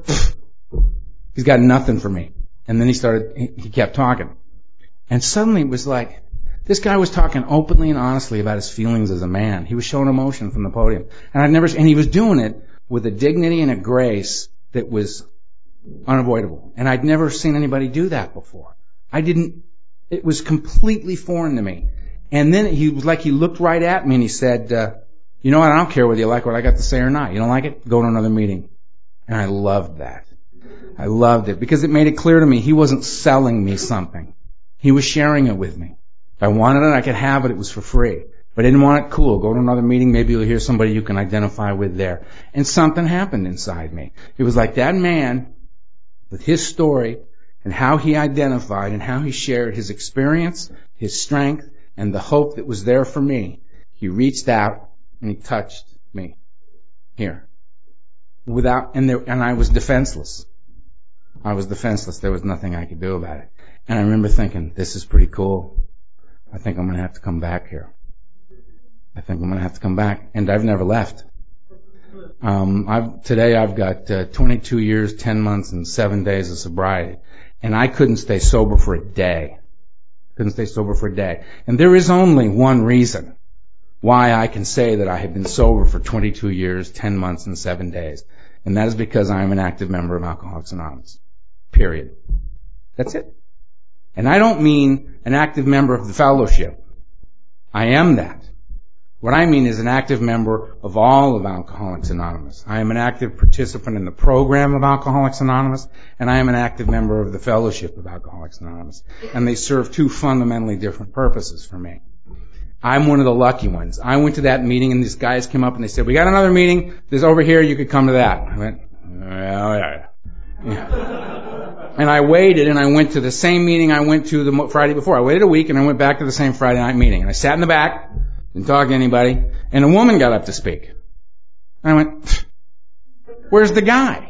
[SPEAKER 2] He's got nothing for me. And then he started, he, he kept talking. And suddenly it was like, this guy was talking openly and honestly about his feelings as a man. He was showing emotion from the podium. And I'd never, and he was doing it with a dignity and a grace that was unavoidable. And I'd never seen anybody do that before. I didn't, It was completely foreign to me. And then he was like, he looked right at me and he said, uh, you know what, I don't care whether you like what I got to say or not. You don't like it? Go to another meeting. And I loved that. I loved it because it made it clear to me he wasn't selling me something. He was sharing it with me. If I wanted it, I could have it. It was for free. If I didn't want it, cool. Go to another meeting. Maybe you'll hear somebody you can identify with there. And something happened inside me. It was like that man with his story and how he identified and how he shared his experience, his strength, and the hope that was there for me. He reached out and he touched me here. Without, and there, and I was defenseless. I was defenseless. There was nothing I could do about it. And I remember thinking, this is pretty cool. I think I'm going to have to come back here. I think I'm going to have to come back. And I've never left. Um, I've, today I've got uh, twenty-two years, ten months, and seven days of sobriety. And I couldn't stay sober for a day. Couldn't stay sober for a day. And there is only one reason why I can say that I have been sober for twenty-two years, ten months, and seven days. And that is because I am an active member of Alcoholics Anonymous. Period. That's it. And I don't mean an active member of the fellowship. I am that. What I mean is an active member of all of Alcoholics Anonymous. I am an active participant in the program of Alcoholics Anonymous, and I am an active member of the fellowship of Alcoholics Anonymous. And they serve two fundamentally different purposes for me. I'm one of the lucky ones. I went to that meeting, and these guys came up and they said, we got another meeting. There's over here. You could come to that. I went, oh, yeah. yeah. And I waited, and I went to the same meeting I went to the Friday before. I waited a week, and I went back to the same Friday night meeting. And I sat in the back. Didn't talk to anybody. And a woman got up to speak. And I went, where's the guy?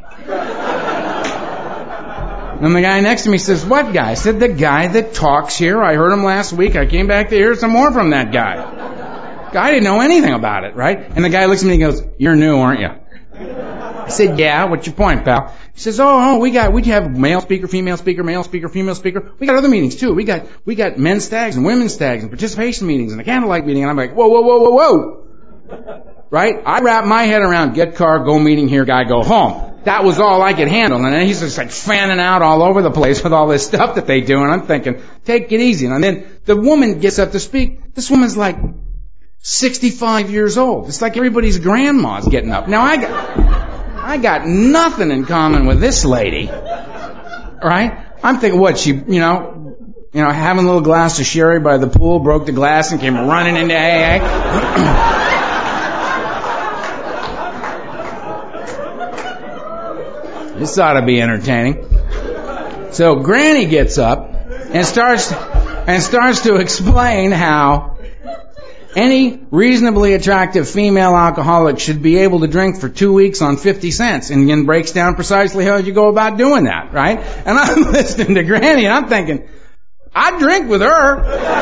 [SPEAKER 2] And the guy next to me says, what guy? I said, the guy that talks here. I heard him last week. I came back to hear some more from that guy. Guy didn't know anything about it, right? And the guy looks at me and goes, you're new, aren't you? I said, yeah, what's your point, pal? He says, oh, oh, we got, we have male speaker, female speaker, male speaker, female speaker. We got other meetings too. We got, we got men's stags and women's stags and participation meetings and a candlelight meeting. And I'm like, whoa, whoa, whoa, whoa, whoa. Right? I wrap my head around get car, go meeting here, guy, go home. That was all I could handle. And then he's just like fanning out all over the place with all this stuff that they do. And I'm thinking, take it easy. And then the woman gets up to speak. This woman's like sixty-five years old. It's like everybody's grandma's getting up. Now I got, I got nothing in common with this lady. Right? I'm thinking, what, she, you know, you know, having a little glass of sherry by the pool, broke the glass and came running into A A. This ought to be entertaining. So Granny gets up and starts and starts to explain how Any reasonably attractive female alcoholic should be able to drink for two weeks on fifty cents, and then breaks down precisely how you go about doing that, right? And I'm listening to Granny and I'm thinking, I'd drink with her.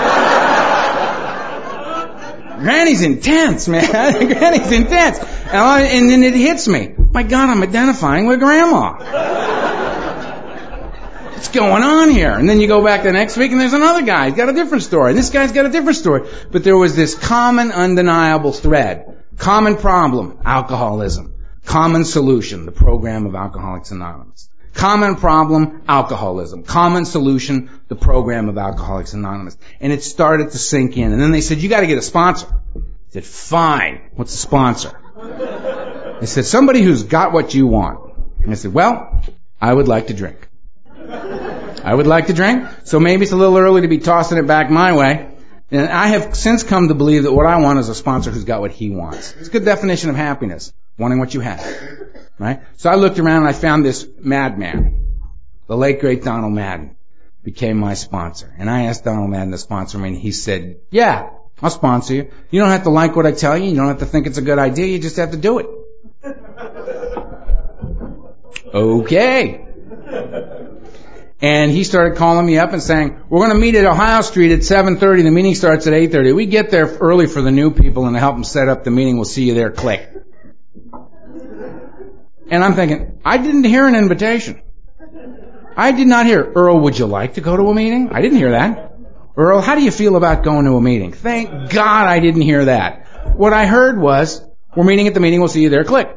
[SPEAKER 2] Granny's intense, man. Granny's intense. And, I, and then it hits me. My God, I'm identifying with Grandma. What's going on here? And then you go back the next week and there's another guy. He's got a different story. And this guy's got a different story. But there was this common, undeniable thread. Common problem, alcoholism. Common solution, the program of Alcoholics Anonymous. Common problem, alcoholism. Common solution, the program of Alcoholics Anonymous. And it started to sink in. And then they said, you got to get a sponsor. I said, fine. What's the sponsor? They said, somebody who's got what you want. And I said, well, I would like to drink. I would like to drink, so maybe it's a little early to be tossing it back my way. And I have since come to believe that what I want is a sponsor who's got what he wants. It's a good definition of happiness, wanting what you have, right? So I looked around and I found this madman, the late great Donald Madden, became my sponsor. And I asked Donald Madden to sponsor me, and he said, yeah, I'll sponsor you. You don't have to like what I tell you. You don't have to think it's a good idea. You just have to do it. Okay. And he started calling me up and saying, we're going to meet at Ohio Street at seven thirty. The meeting starts at eight thirty. We get there early for the new people and to help them set up the meeting. We'll see you there. Click. And I'm thinking, I didn't hear an invitation. I did not hear, Earl, would you like to go to a meeting? I didn't hear that. Earl, how do you feel about going to a meeting? Thank God I didn't hear that. What I heard was, we're meeting at the meeting. We'll see you there. Click.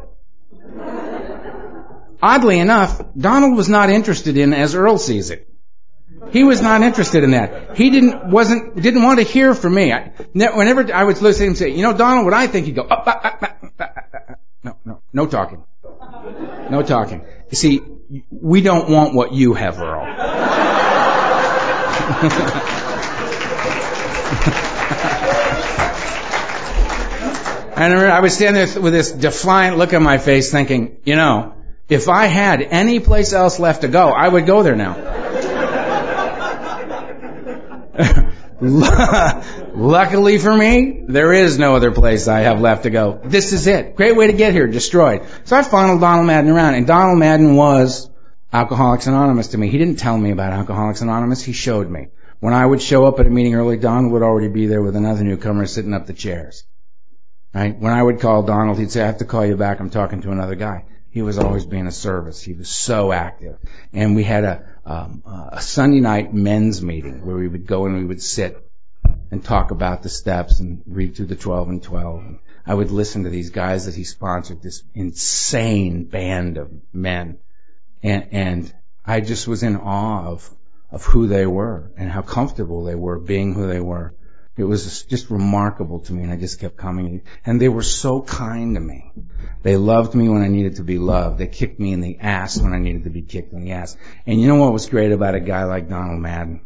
[SPEAKER 2] Oddly enough, Donald was not interested in as Earl sees it. He was not interested in that. He didn't wasn't didn't want to hear from me. I, whenever I would listen to him say, "You know, Donald, what I think," he'd go, up, up, up, up, up, up. "No, no, no talking, no talking." You see, we don't want what you have, Earl. And I was standing there with this defiant look on my face, thinking, you know, if I had any place else left to go, I would go there now. Luckily for me, there is no other place I have left to go. This is it. Great way to get here, destroyed. So I funneled Donald Madden around, and Donald Madden was Alcoholics Anonymous to me. He didn't tell me about Alcoholics Anonymous. He showed me. When I would show up at a meeting early, Donald would already be there with another newcomer sitting up the chairs. Right? When I would call Donald, he'd say, I have to call you back. I'm talking to another guy. He was always being of service. He was so active. And we had a, um, a Sunday night men's meeting where we would go and we would sit and talk about the steps and read through the twelve and twelve. And I would listen to these guys that he sponsored, this insane band of men. And, and I just was in awe of, of who they were and how comfortable they were being who they were. It was just remarkable to me, and I just kept coming. And they were so kind to me. They loved me when I needed to be loved. They kicked me in the ass when I needed to be kicked in the ass. And you know what was great about a guy like Donald Madden?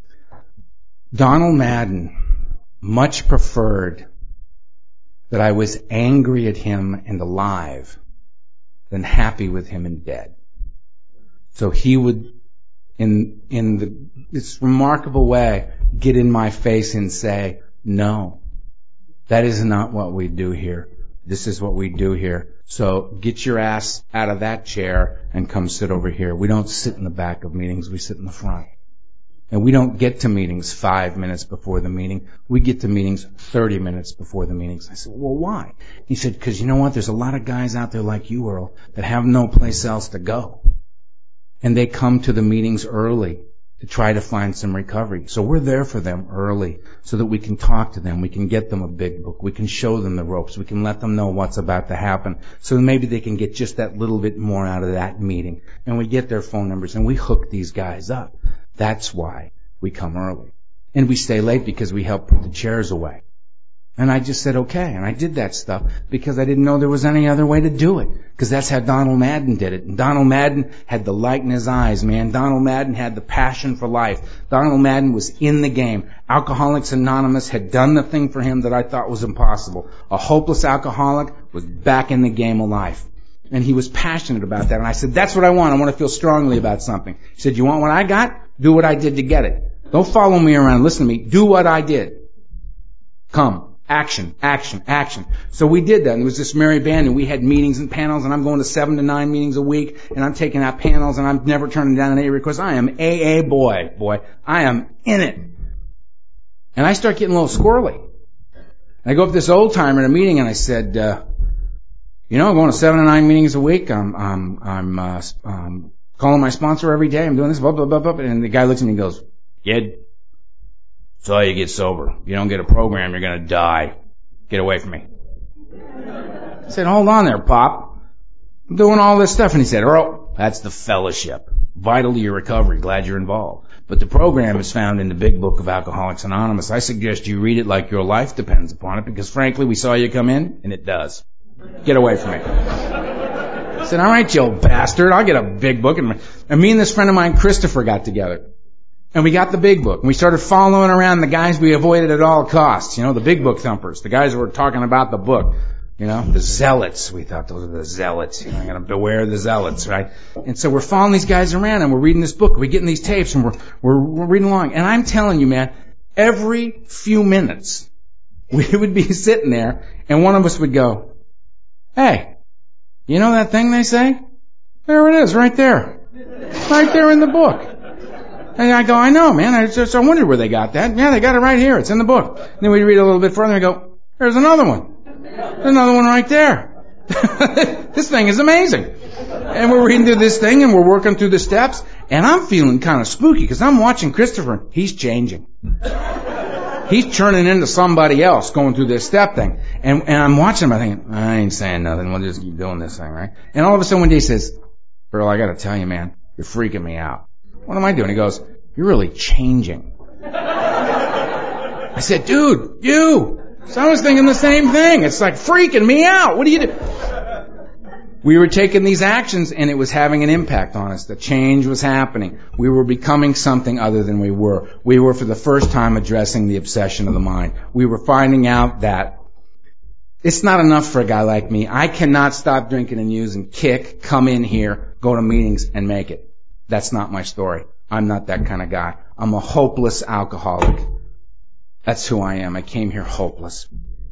[SPEAKER 2] Donald Madden much preferred that I was angry at him and alive than happy with him and dead. So he would, in in the, this remarkable way, get in my face and say, no, that is not what we do here. This is what we do here. So get your ass out of that chair and come sit over here. We don't sit in the back of meetings. We sit in the front. And we don't get to meetings five minutes before the meeting. We get to meetings thirty minutes before the meetings. I said, well, why? He said, because you know what? There's a lot of guys out there like you, Earl, that have no place else to go. And they come to the meetings early to try to find some recovery. So we're there for them early so that we can talk to them. We can get them a big book. We can show them the ropes. We can let them know what's about to happen so maybe they can get just that little bit more out of that meeting. And we get their phone numbers and we hook these guys up. That's why we come early. And we stay late because we help put the chairs away. And I just said, okay. And I did that stuff because I didn't know there was any other way to do it. Because that's how Donald Madden did it. And Donald Madden had the light in his eyes, man. Donald Madden had the passion for life. Donald Madden was in the game. Alcoholics Anonymous had done the thing for him that I thought was impossible. A hopeless alcoholic was back in the game of life. And he was passionate about that. And I said, that's what I want. I want to feel strongly about something. He said, you want what I got? Do what I did to get it. Don't follow me around. Listen to me. Do what I did. Come. Action, action, action. So we did that, and there was this merry band, and we had meetings and panels, and I'm going to seven to nine meetings a week, and I'm taking out panels, and I'm never turning down an A request. I am A A boy, boy. I am in it. And I start getting a little squirrely. And I go up to this old timer in a meeting, and I said, uh, you know, I'm going to seven to nine meetings a week. I'm, I'm, I'm, uh, um, calling my sponsor every day. I'm doing this, blah, blah, blah, blah. And the guy looks at me and goes, kid, that's how you get sober. If you don't get a program, you're going to die. Get away from me. I said, hold on there, Pop. I'm doing all this stuff. And he said, Earl, that's the fellowship. Vital to your recovery. Glad you're involved. But the program is found in the big book of Alcoholics Anonymous. I suggest you read it like your life depends upon it, because frankly, we saw you come in, and it does. Get away from me. I said, all right, you old bastard. I'll get a big book. And me and this friend of mine, Christopher, got together. And we got the big book. And we started following around the guys we avoided at all costs. You know, the big book thumpers. The guys who were talking about the book. You know, the zealots. We thought those were the zealots. You know, I'm going to beware the zealots, right? And so we're following these guys around, and we're reading this book. We're getting these tapes, and we're, we're, we're reading along. And I'm telling you, man, every few minutes, we would be sitting there, and one of us would go, hey, you know that thing they say? There it is, right there. Right there in the book. And I go, I know, man. I just I wondered where they got that. Yeah, they got it right here. It's in the book. And then we read a little bit further, and we go, there's another one. There's another one right there. This thing is amazing. And we're reading through this thing, and we're working through the steps, and I'm feeling kind of spooky, because I'm watching Christopher. He's changing. He's turning into somebody else going through this step thing. And, and I'm watching him, I think, I ain't saying nothing. We'll just keep doing this thing, right? And all of a sudden one day he says, Earl, I gotta tell you, man, you're freaking me out. What am I doing? He goes, you're really changing. I said, dude, you. So I was thinking the same thing. It's like freaking me out. What do you do? We were taking these actions, and it was having an impact on us. The change was happening. We were becoming something other than we were. We were, for the first time, addressing the obsession of the mind. We were finding out that it's not enough for a guy like me. I cannot stop drinking and using, kick, come in here, go to meetings, and make it. That's not my story. I'm not that kind of guy. I'm a hopeless alcoholic. That's who I am. I came here hopeless.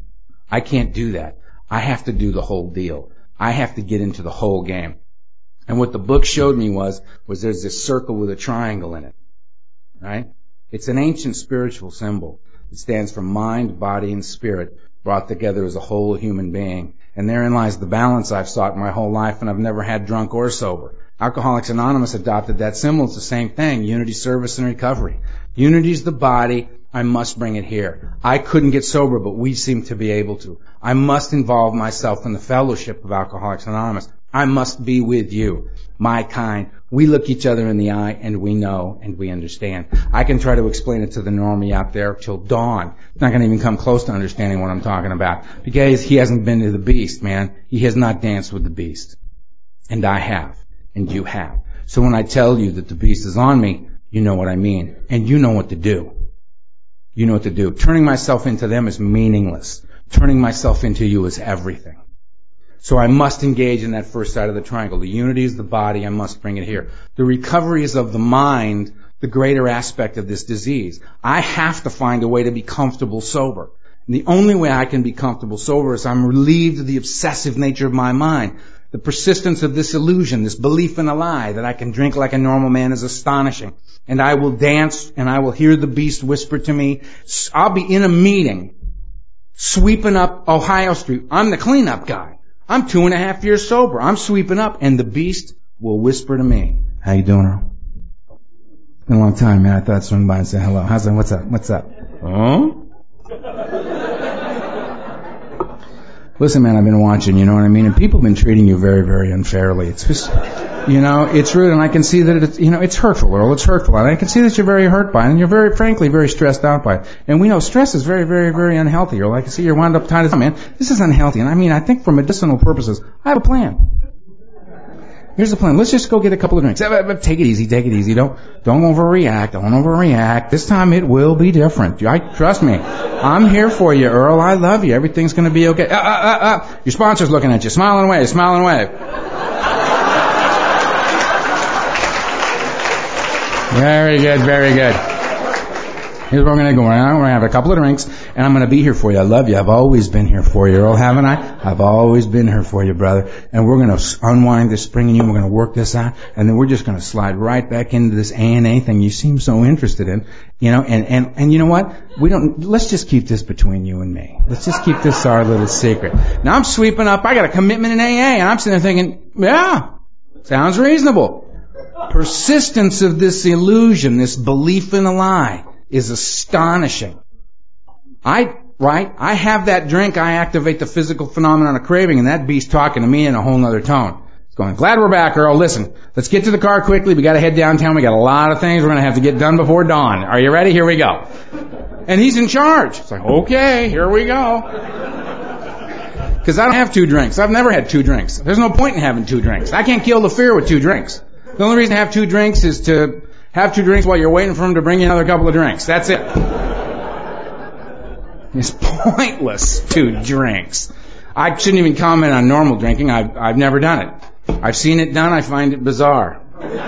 [SPEAKER 2] I can't do that. I have to do the whole deal. I have to get into the whole game. And what the book showed me was, was there's this circle with a triangle in it. Right? It's an ancient spiritual symbol. It stands for mind, body, and spirit brought together as a whole human being. And therein lies the balance I've sought my whole life, and I've never had drunk or sober. Alcoholics Anonymous adopted that symbol. It's the same thing. Unity, service, and recovery. Unity's the body. I must bring it here. I couldn't get sober, but we seem to be able to. I must involve myself in the fellowship of Alcoholics Anonymous. I must be with you, my kind. We look each other in the eye, and we know, and we understand. I can try to explain it to the normie out there till dawn. It's not going to even come close to understanding what I'm talking about, because he hasn't been to the beast, man. He has not danced with the beast. And I have, and you have. So when I tell you that the beast is on me, you know what I mean, and you know what to do. You know what to do. Turning myself into them is meaningless. Turning myself into you is everything. So I must engage in that first side of the triangle. The unity is the body. I must bring it here. The recovery is of the mind, the greater aspect of this disease. I have to find a way to be comfortable sober. And the only way I can be comfortable sober is I'm relieved of the obsessive nature of my mind. The persistence of this illusion, this belief in a lie that I can drink like a normal man is astonishing. And I will dance, and I will hear the beast whisper to me. I'll be in a meeting, sweeping up Ohio Street. I'm the cleanup guy. I'm two and a half years sober. I'm sweeping up, and the beast will whisper to me, how you doing, Earl? It's been a long time, man. I thought I'd swing by and say hello. How's that? What's up? What's up? Huh? Listen, man, I've been watching, you know what I mean? And people have been treating you very, very unfairly. It's just, you know, it's rude, and I can see that it's, you know, it's hurtful, Earl. It's hurtful. And I can see that you're very hurt by it, and you're very, frankly, very stressed out by it. And we know stress is very, very, very unhealthy, Earl. I can see you're wound up tied as, man, this is unhealthy. And I mean, I think for medicinal purposes, I have a plan. Here's the plan. Let's just go get a couple of drinks. Take it easy, take it easy. Don't, don't overreact. Don't overreact. This time it will be different. I, trust me. I'm here for you, Earl. I love you. Everything's gonna be okay. Uh, uh, uh, uh. Your sponsor's looking at you. Smile and wave. Smile and wave. Very good, very good. Here's where we're going to go. We're going to have a couple of drinks, and I'm going to be here for you. I love you. I've always been here for you, Earl, haven't I? I've always been here for you, brother. And we're going to unwind this spring in you, and we're going to work this out, and then we're just going to slide right back into this A N A thing you seem so interested in. You know, and, and, and you know what? We don't, let's just keep this between you and me. Let's just keep this our little secret. Now I'm sweeping up, I got a commitment in A A, and I'm sitting there thinking, yeah, sounds reasonable. Persistence of this illusion, this belief in a lie, is astonishing. I, right, I have that drink, I activate the physical phenomenon of craving, and that beast talking to me in a whole nother tone. It's going, glad we're back, Earl. Listen, let's get to the car quickly. We gotta head downtown. We got a lot of things we're gonna have to get done before dawn. Are you ready? Here we go. And he's in charge. It's like, okay, here we go. Because I don't have two drinks. I've never had two drinks. There's no point in having two drinks. I can't kill the fear with two drinks. The only reason to have two drinks is to have two drinks while you're waiting for him to bring you another couple of drinks. That's it. It's pointless, two drinks. I shouldn't even comment on normal drinking. I've, I've never done it. I've seen it done. I find it bizarre.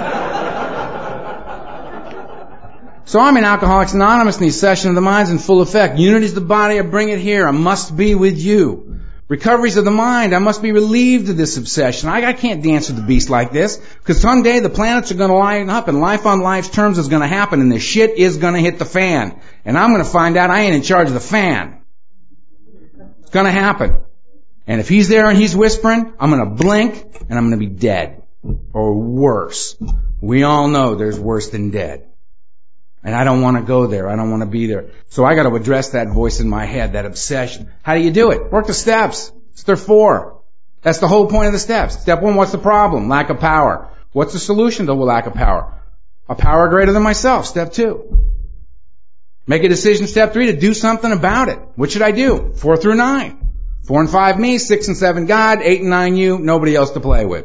[SPEAKER 2] So I'm in Alcoholics Anonymous, and the session of the mind's in full effect. Unity's the body. I bring it here. I must be with you. Recoveries of the mind. I must be relieved of this obsession. I, I can't dance with the beast like this, because someday the planets are going to line up, and life on life's terms is going to happen, and the shit is going to hit the fan. And I'm going to find out I ain't in charge of the fan. It's going to happen. And if he's there and he's whispering, I'm going to blink, and I'm going to be dead. Or worse. We all know there's worse than dead. And I don't want to go there. I don't want to be there. So I got to address that voice in my head, that obsession. How do you do it? Work the steps. It's there four. That's the whole point of the steps. Step one, what's the problem? Lack of power. What's the solution to lack of power? A power greater than myself. Step two. Make a decision, step three, to do something about it. What should I do? Four through nine. Four and five me, six and seven God, eight and nine you, nobody else to play with.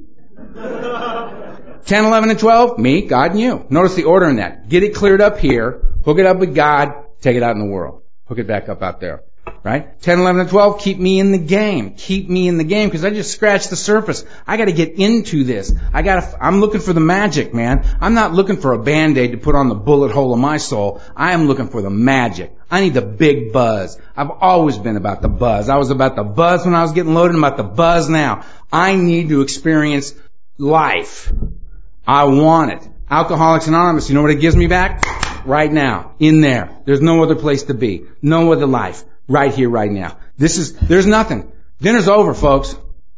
[SPEAKER 2] ten, eleven, and twelve, me, God, and you. Notice the order in that. Get it cleared up here, hook it up with God, take it out in the world. Hook it back up out there. Right? ten, eleven, and twelve, keep me in the game. Keep me in the game, because I just scratched the surface. I gotta get into this. I gotta, I'm looking for the magic, man. I'm not looking for a Band-Aid to put on the bullet hole of my soul. I am looking for the magic. I need the big buzz. I've always been about the buzz. I was about the buzz when I was getting loaded. I'm about the buzz now. I need to experience life. I want it. Alcoholics Anonymous, you know what it gives me back? Right now. In there. There's no other place to be. No other life. Right here, right now. This is, there's nothing. Dinner's over, folks.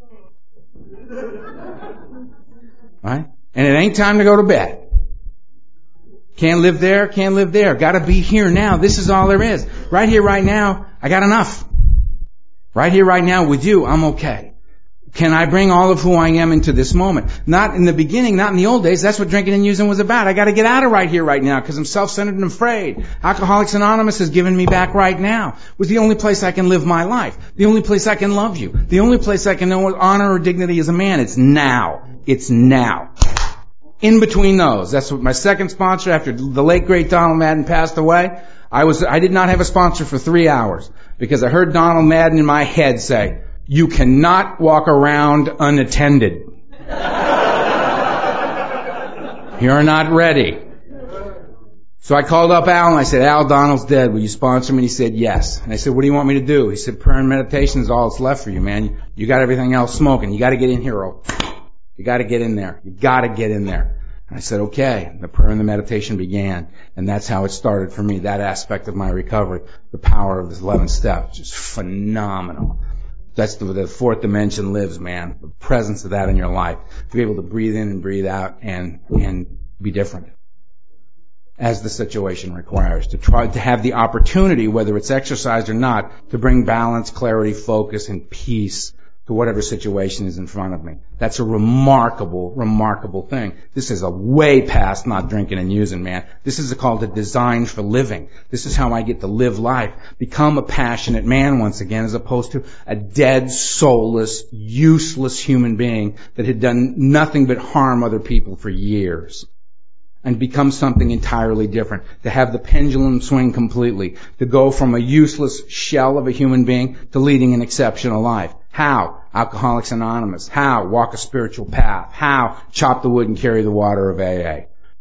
[SPEAKER 2] Right? And it ain't time to go to bed. Can't live there, can't live there. Gotta be here now. This is all there is. Right here, right now, I got enough. Right here, right now with you, I'm okay. Can I bring all of who I am into this moment? Not in the beginning, not in the old days. That's what drinking and using was about. I gotta get out of right here, right now, because I'm self-centered and afraid. Alcoholics Anonymous has given me back right now. It was the only place I can live my life. The only place I can love you. The only place I can know what honor or dignity as a man. It's now. It's now. In between those. That's what my second sponsor, after the late great Donald Madden passed away, I was, I did not have a sponsor for three hours, because I heard Donald Madden in my head say, you cannot walk around unattended. You're not ready. So I called up Al and I said, Al, Donald's dead. Will you sponsor me? And he said, yes. And I said, what do you want me to do? He said, prayer and meditation is all that's left for you, man. You got everything else smoking. You got to get in here, Earl. You got to get in there. You got to get in there. And I said, okay. The prayer and the meditation began. And that's how it started for me, that aspect of my recovery. The power of this eleventh step. Just phenomenal. That's the, the fourth dimension lives, man. The presence of that in your life. To be able to breathe in and breathe out and, and be different. As the situation requires. To try to have the opportunity, whether it's exercised or not, to bring balance, clarity, focus, and peace to whatever situation is in front of me. That's a remarkable, remarkable thing. This is a way past not drinking and using, man. This is called a design for living. This is how I get to live life. Become a passionate man once again, as opposed to a dead, soulless, useless human being that had done nothing but harm other people for years. And become something entirely different. To have the pendulum swing completely. To go from a useless shell of a human being to leading an exceptional life. How? Alcoholics Anonymous. How? Walk a spiritual path. How? Chop the wood and carry the water of A A.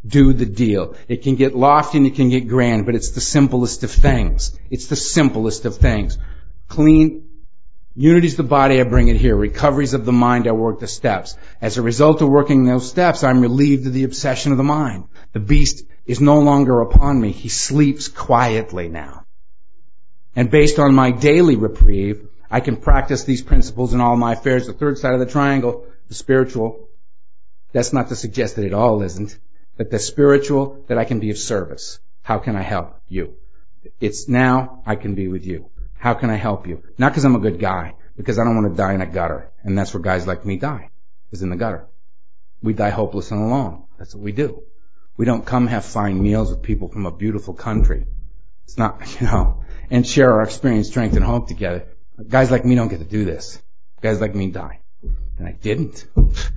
[SPEAKER 2] Do the deal. It can get lofty and it can get grand, but it's the simplest of things. It's the simplest of things. Clean. Unity's the body, I bring it here. Recovery's of the mind, I work the steps. As a result of working those steps, I'm relieved of the obsession of the mind. The beast is no longer upon me. He sleeps quietly now. And based on my daily reprieve, I can practice these principles in all my affairs. The third side of the triangle, the spiritual, that's not to suggest that it all isn't, but the spiritual, that I can be of service. How can I help you? It's now I can be with you. How can I help you? Not because I'm a good guy, because I don't want to die in a gutter. And that's where guys like me die, is in the gutter. We die hopeless and alone. That's what we do. We don't come have fine meals with people from a beautiful country. It's not, you know, and share our experience, strength, and hope together. Guys like me don't get to do this. Guys like me die. And I didn't.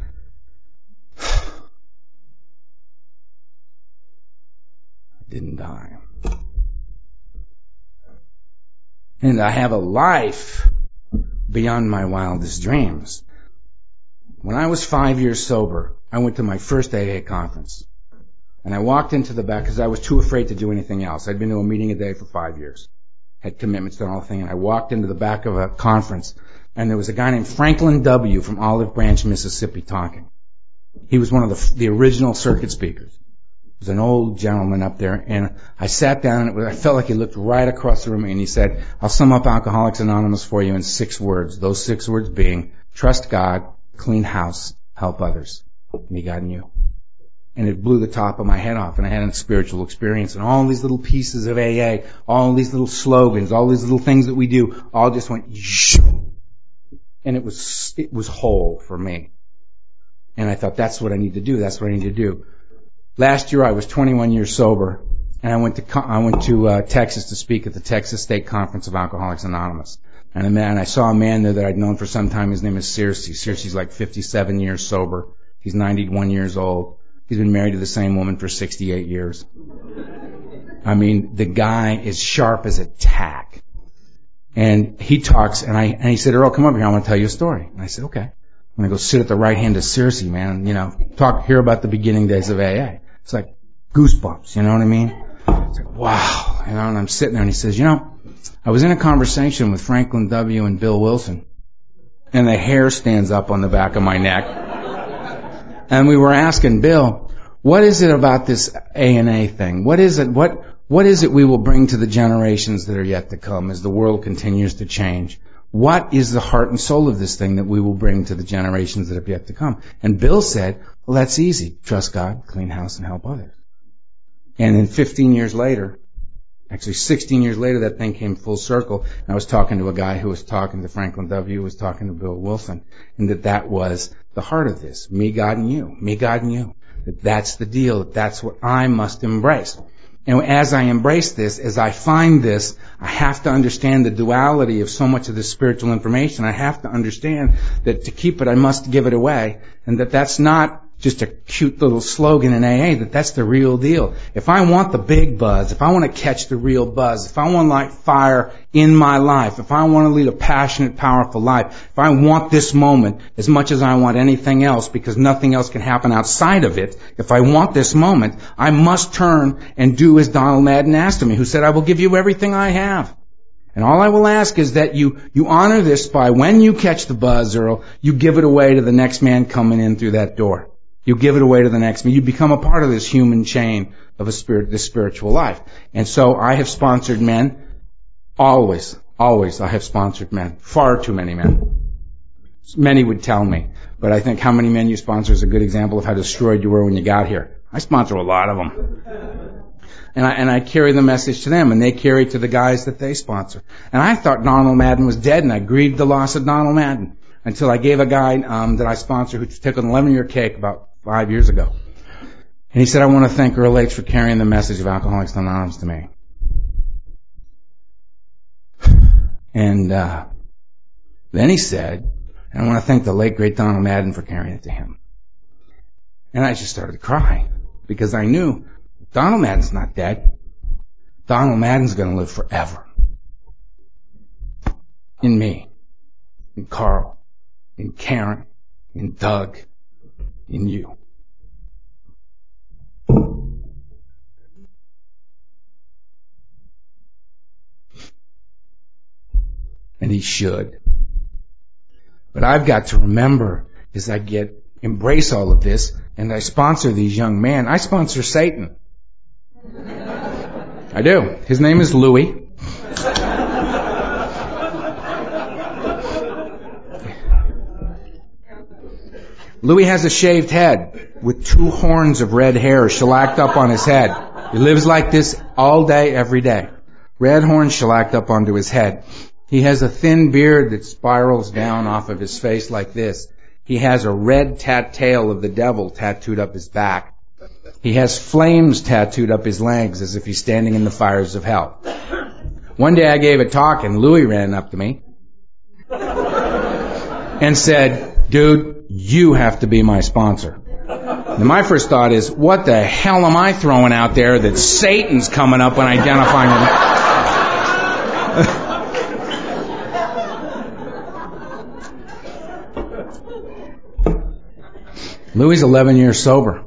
[SPEAKER 2] I didn't die. And I have a life beyond my wildest dreams. When I was five years sober, I went to my first A A conference. And I walked into the back because I was too afraid to do anything else. I'd been to a meeting a day for five years. Had commitments to the whole thing. And I walked into the back of a conference. And there was a guy named Franklin W. from Olive Branch, Mississippi talking. He was one of the, the original circuit speakers. There was an old gentleman up there, and I sat down, and it was, I felt like he looked right across the room, and he said, I'll sum up Alcoholics Anonymous for you in six words. Those six words being, trust God, clean house, help others. Me, God, and you. And it blew the top of my head off, and I had a spiritual experience, and all these little pieces of A A, all these little slogans, all these little things that we do, all just went, and it was, it was whole for me. And I thought, that's what I need to do, that's what I need to do. Last year I was twenty-one years sober, and I went to I went to uh, Texas to speak at the Texas State Conference of Alcoholics Anonymous. And a man, I saw a man there that I'd known for some time. His name is Searcy. Searcy's like fifty-seven years sober. He's ninety-one years old. He's been married to the same woman for sixty-eight years. I mean, the guy is sharp as a tack. And he talks, and I and he said, Earl, come over here. I want to tell you a story. And I said, okay. I'm going to go sit at the right hand of Searcy, man. You know, talk, hear about the beginning days of A A. It's like goosebumps, you know what I mean? It's like, wow. You know, and I'm sitting there, and he says, you know, I was in a conversation with Franklin W. and Bill Wilson, and the hair stands up on the back of my neck. And we were asking Bill, what is it about this A and A thing? What is it, what, what is it we will bring to the generations that are yet to come as the world continues to change? What is the heart and soul of this thing that we will bring to the generations that have yet to come? And Bill said, well, that's easy. Trust God, clean house, and help others. And then fifteen years later, actually sixteen years later, that thing came full circle. And I was talking to a guy who was talking to Franklin W., who was talking to Bill Wilson, and that that was the heart of this. Me, God, and you. Me, God, and you. That that's the deal. That that's what I must embrace. And as I embrace this, as I find this, I have to understand the duality of so much of this spiritual information. I have to understand that to keep it, I must give it away. And that that's not just a cute little slogan in A A, that that's the real deal. If I want the big buzz, if I want to catch the real buzz, if I want to light fire in my life, if I want to lead a passionate, powerful life, if I want this moment as much as I want anything else, because nothing else can happen outside of it, if I want this moment, I must turn and do as Donald Madden asked of me, who said, I will give you everything I have. And all I will ask is that you, you honor this by when you catch the buzz, Earl, you give it away to the next man coming in through that door. You give it away to the next man. You become a part of this human chain of a spirit, this spiritual life. And so I have sponsored men. Always, always I have sponsored men. Far too many men. Many would tell me. But I think how many men you sponsor is a good example of how destroyed you were when you got here. I sponsor a lot of them. And I, and I carry the message to them, and they carry it to the guys that they sponsor. And I thought Donald Madden was dead, and I grieved the loss of Donald Madden until I gave a guy um, that I sponsor who took an eleven-year cake about five years ago. And he said, I want to thank Earl H. for carrying the message of Alcoholics Anonymous to me. And uh, then he said, and I want to thank the late, great Donald Madden for carrying it to him. And I just started to cry, because I knew Donald Madden's not dead. Donald Madden's going to live forever. In me, in Carl, in Karen, in Doug, in you. and he should. But I've got to remember, as I get, embrace all of this, and I sponsor these young men. I sponsor Satan. I do. His name is Louis. Louis has a shaved head with two horns of red hair shellacked up on his head. He lives like this all day, every day. Red horns shellacked up onto his head. He has a thin beard that spirals down off of his face like this. He has a red tat tail of the devil tattooed up his back. He has flames tattooed up his legs as if he's standing in the fires of hell. One day I gave a talk and Louis ran up to me and said, dude, you have to be my sponsor. And my first thought is, what the hell am I throwing out there that Satan's coming up and identifying with? Louis is eleven years sober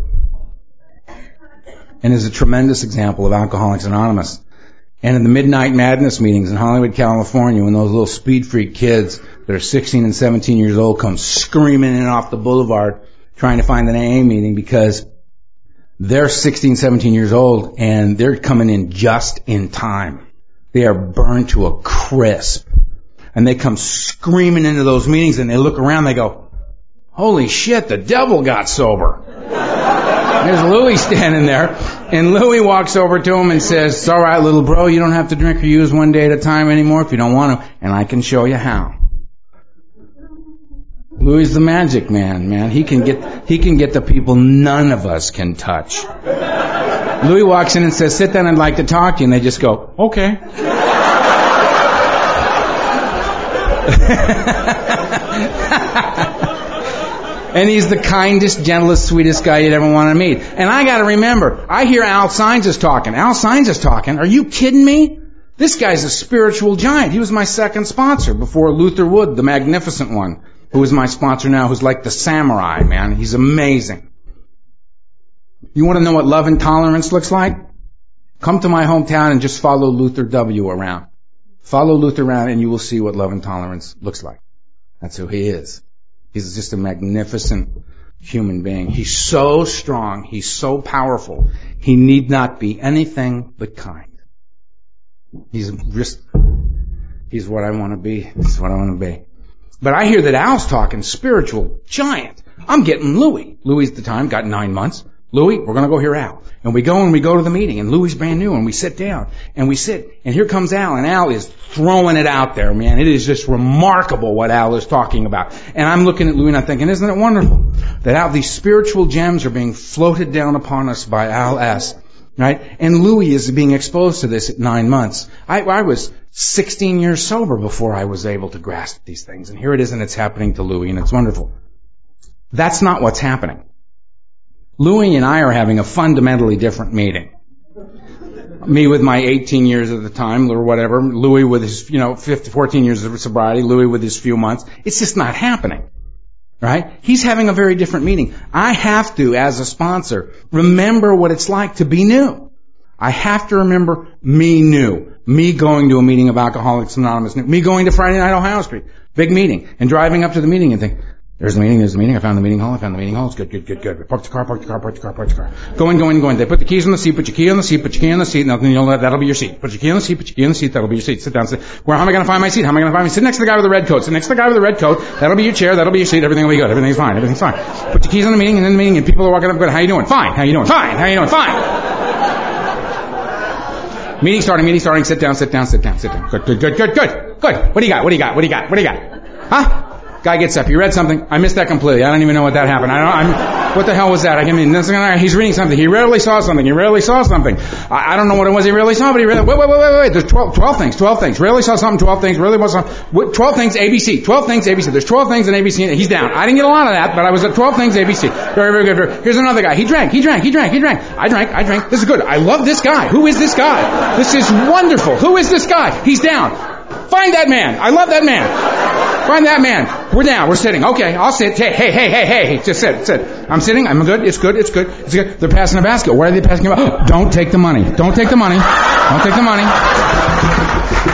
[SPEAKER 2] and is a tremendous example of Alcoholics Anonymous. And in the Midnight Madness meetings in Hollywood, California, when those little speed freak kids that are sixteen and seventeen years old come screaming in off the boulevard trying to find an A A meeting because they're sixteen, seventeen years old and they're coming in just in time. They are burned to a crisp. And they come screaming into those meetings and they look around and they go, holy shit, the devil got sober. There's Louis standing there, and Louis walks over to him and says, it's all right, little bro, you don't have to drink or use one day at a time anymore if you don't want to, and I can show you how. Louis is the magic man, man. He can get, he can get the people none of us can touch. Louis walks in and says, sit down, I'd like to talk to you, and they just go, okay. And he's the kindest, gentlest, sweetest guy you'd ever want to meet. And I got to remember, I hear Al Sainz is talking. Al Sainz is talking. Are you kidding me? This guy's a spiritual giant. He was my second sponsor before Luther Wood, the magnificent one, who is my sponsor now, who's like the samurai, man. He's amazing. You want to know what love and tolerance looks like? Come to my hometown and just follow Luther W. around. Follow Luther around and you will see what love and tolerance looks like. That's who he is. He's just a magnificent human being. He's so strong. He's so powerful. He need not be anything but kind. He's just, he's what I want to be. This is what I want to be. But I hear that Al's talking spiritual giant. I'm getting Louis. Louis at the time got nine months. Louis, we're going to go hear Al. And we go and we go to the meeting, and Louis is brand new, and we sit down, and we sit, and here comes Al, and Al is throwing it out there, man. It is just remarkable what Al is talking about. And I'm looking at Louis and I'm thinking, isn't it wonderful that Al, these spiritual gems are being floated down upon us by Al S., right? And Louis is being exposed to this at nine months. I, I was sixteen years sober before I was able to grasp these things, and here it is, and it's happening to Louis, and it's wonderful. That's not what's happening. Louis and I are having a fundamentally different meeting. Me with my eighteen years at the time, or whatever. Louis with his, you know, fifteen, fourteen years of sobriety. Louis with his few months. It's just not happening. Right? He's having a very different meeting. I have to, as a sponsor, remember what it's like to be new. I have to remember me new. Me going to a meeting of Alcoholics Anonymous new. Me going to Friday Night Ohio Street. Big meeting. And driving up to the meeting and think, there's the meeting, there's the meeting, I found the meeting hall, I found the meeting hall, it's good, good, good, good. Park the car, park the car, park the car, park the car. Go in, go in, go in. They put the keys on the seat, put your key on the seat, put your key on the seat, and you'll know that'll be your seat. Put your key on the seat, put your key on the seat, that'll be your seat. Sit down, sit. Where, how am I gonna find my seat? How am I gonna find my seat? Sit next to the guy with the red coat, sit next to the guy with the red coat, that'll be your chair, that'll be your seat, everything will be good, everything's fine, everything's fine. Put your keys on the meeting, and in the meeting, and people are walking up, good, how you doing? Fine, how you doing? Fine, how you doing? Fine. Meeting starting, meeting starting, sit down, sit down, sit down, sit down. Good, good, good, good, good, good. What do you got? What do you got? What do you got? What do you got? Huh? Guy gets up. He read something. I missed that completely. I don't even know what that happened. I don't, I'm, what the hell was that? I mean, he's reading something. He rarely saw something. He rarely saw something. I, I don't know what it was he really saw, but he read, wait, wait, wait, wait, wait. There's twelve, twelve things, twelve things. Rarely saw something, twelve things. Rarely was something. twelve things, A B C. twelve things, A B C. There's twelve things in A B C. He's down. I didn't get a lot of that, but I was at twelve things, A B C. Very, very good. Very. Here's another guy. He drank, he drank, he drank, he drank. I drank, I drank. This is good. I love this guy. Who is this guy? This is wonderful. Who is this guy? He's down. Find that man. I love that man. Find that man. We're down. We're sitting. Okay, I'll sit. Hey, hey, hey, hey, hey. Just sit, sit. I'm sitting. I'm good. It's good. It's good. It's good. They're passing a basket. What are they passing about? Don't take the money. Don't take the money. Don't take the money.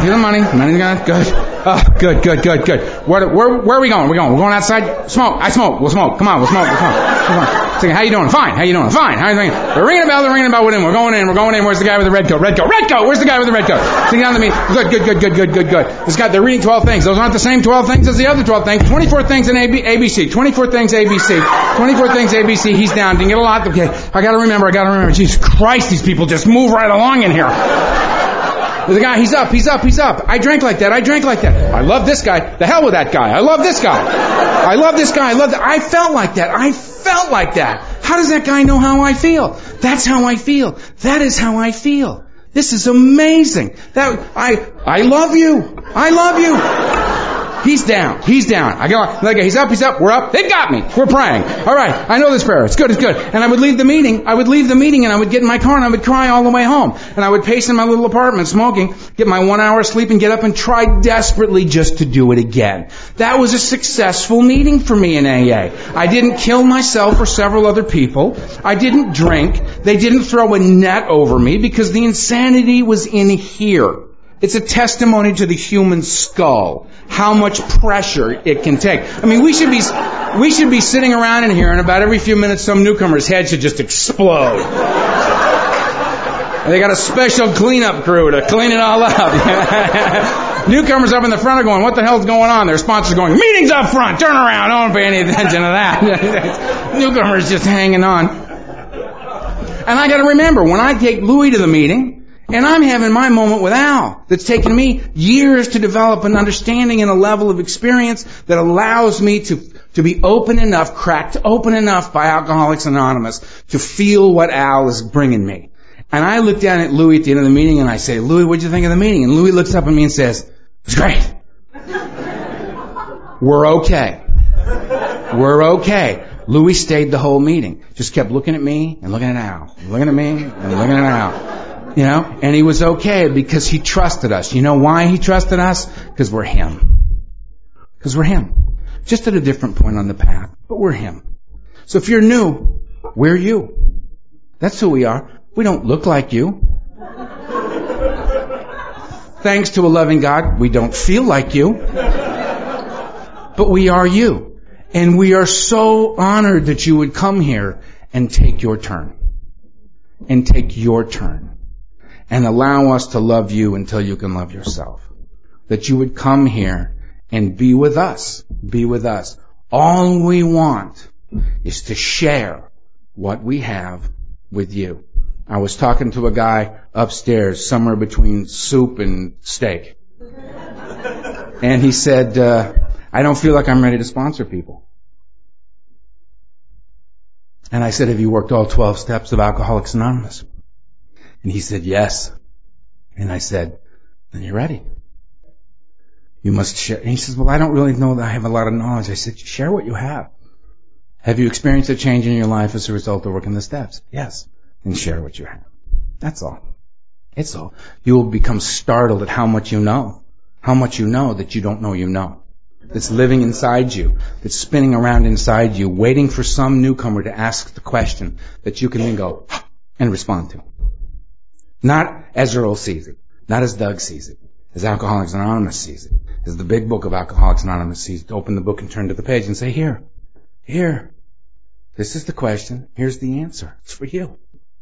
[SPEAKER 2] feel the money. Money's gone. Good. Oh, good, good, good, good. Where, where, where are we going? We're going. We're going outside. Smoke. I smoke. We'll smoke. Come on. We'll smoke. We'll smoke. Come on. Say, how you doing? Fine. How you doing? Fine. How you doing? They're ringing a bell. They're ringing a bell with him. We're going in. We're going in. Where's the guy with the red coat? Red coat. Red coat. Where's the guy with the red coat? Sitting down to me. Good, good, good, good, good, good, good. This guy, they're reading twelve things. Those aren't the same twelve things as the other twelve things. twenty-four things in A B C. twenty-four things A B C. twenty-four things A B C. He's down. Didn't get a lot. Okay. I gotta remember. I gotta remember. Jesus Christ, these people just move right along in here. The guy, he's up, he's up, he's up. I drank like that, I drank like that. I love this guy. The hell with that guy. I love this guy. I love this guy. I love that. I felt like that. I felt like that. How does that guy know how I feel? That's how I feel. That is how I feel. This is amazing. That, I, I love you. I love you. He's down. He's down. I go, like, he's up, he's up, we're up. They got me. We're praying. All right. I know this prayer. It's good, it's good. And I would leave the meeting. I would leave the meeting and I would get in my car and I would cry all the way home. And I would pace in my little apartment smoking, get my one hour sleep and get up and try desperately just to do it again. That was a successful meeting for me in A A. I didn't kill myself or several other people. I didn't drink. They didn't throw a net over me because the insanity was in here. It's a testimony to the human skull, how much pressure it can take. I mean, we should be, we should be sitting around in here and about every few minutes some newcomer's head should just explode. And they got a special cleanup crew to clean it all up. Newcomers up in the front are going, what the hell's going on? Their sponsors going, meeting's up front, turn around, don't pay any attention to that. Newcomers just hanging on. And I gotta remember, when I take Louis to the meeting, and I'm having my moment with Al that's taken me years to develop an understanding and a level of experience that allows me to, to be open enough, cracked open enough by Alcoholics Anonymous to feel what Al is bringing me. And I look down at Louis at the end of the meeting and I say, Louis, what'd you think of the meeting? And Louis looks up at me and says, it's great. We're okay. We're okay. Louis stayed the whole meeting. Just kept looking at me and looking at Al. Looking at me and looking at Al. You know, and he was okay because he trusted us. You know why he trusted us? Because we're him. Because we're him. Just at a different point on the path, but we're him. So if you're new, we're you. That's who we are. We don't look like you. Thanks to a loving God, we don't feel like you. But we are you. And we are so honored that you would come here and take your turn. And take your turn. And allow us to love you until you can love yourself. That you would come here and be with us. Be with us. All we want is to share what we have with you. I was talking to a guy upstairs, somewhere between soup and steak. And he said, uh, I don't feel like I'm ready to sponsor people. And I said, have you worked all twelve steps of Alcoholics Anonymous? And he said, yes. And I said, then you're ready. You must share. And he says, well, I don't really know that I have a lot of knowledge. I said, share what you have. Have you experienced a change in your life as a result of working the steps? Yes. Then share what you have. That's all. It's all. You will become startled at how much you know. How much you know that you don't know you know. That's living inside you. That's spinning around inside you, waiting for some newcomer to ask the question that you can then go and respond to. Not as Earl sees it. Not as Doug sees it. As Alcoholics Anonymous sees it. As the big book of Alcoholics Anonymous sees it. Open the book and turn to the page and say, here. Here. This is the question. Here's the answer. It's for you.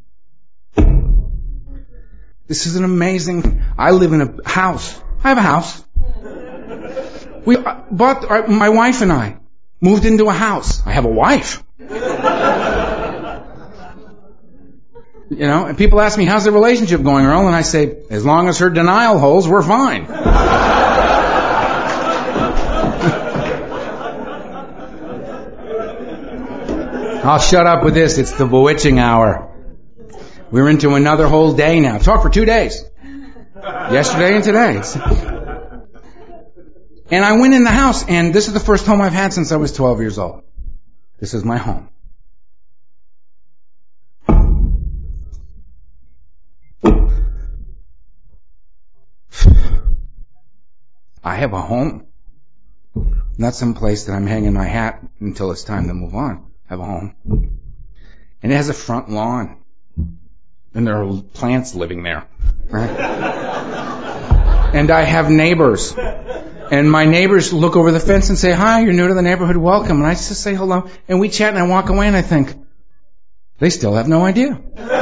[SPEAKER 2] This is an amazing... I live in a house. I have a house. We bought... Our, my wife and I moved into a house. I have a wife. You know, and people ask me, how's the relationship going, Earl? And I say, as long as her denial holds, we're fine. I'll shut up with this. It's the bewitching hour. We're into another whole day now. Talk for two days. Yesterday and today. And I went in the house, and this is the first home I've had since I was twelve years old. This is my home. I have a home. Not some place that I'm hanging my hat until it's time to move on. I have a home. And it has a front lawn. And there are plants living there. Right? And I have neighbors. And my neighbors look over the fence and say, hi, you're new to the neighborhood, welcome. And I just say hello. And we chat and I walk away and I think, they still have no idea.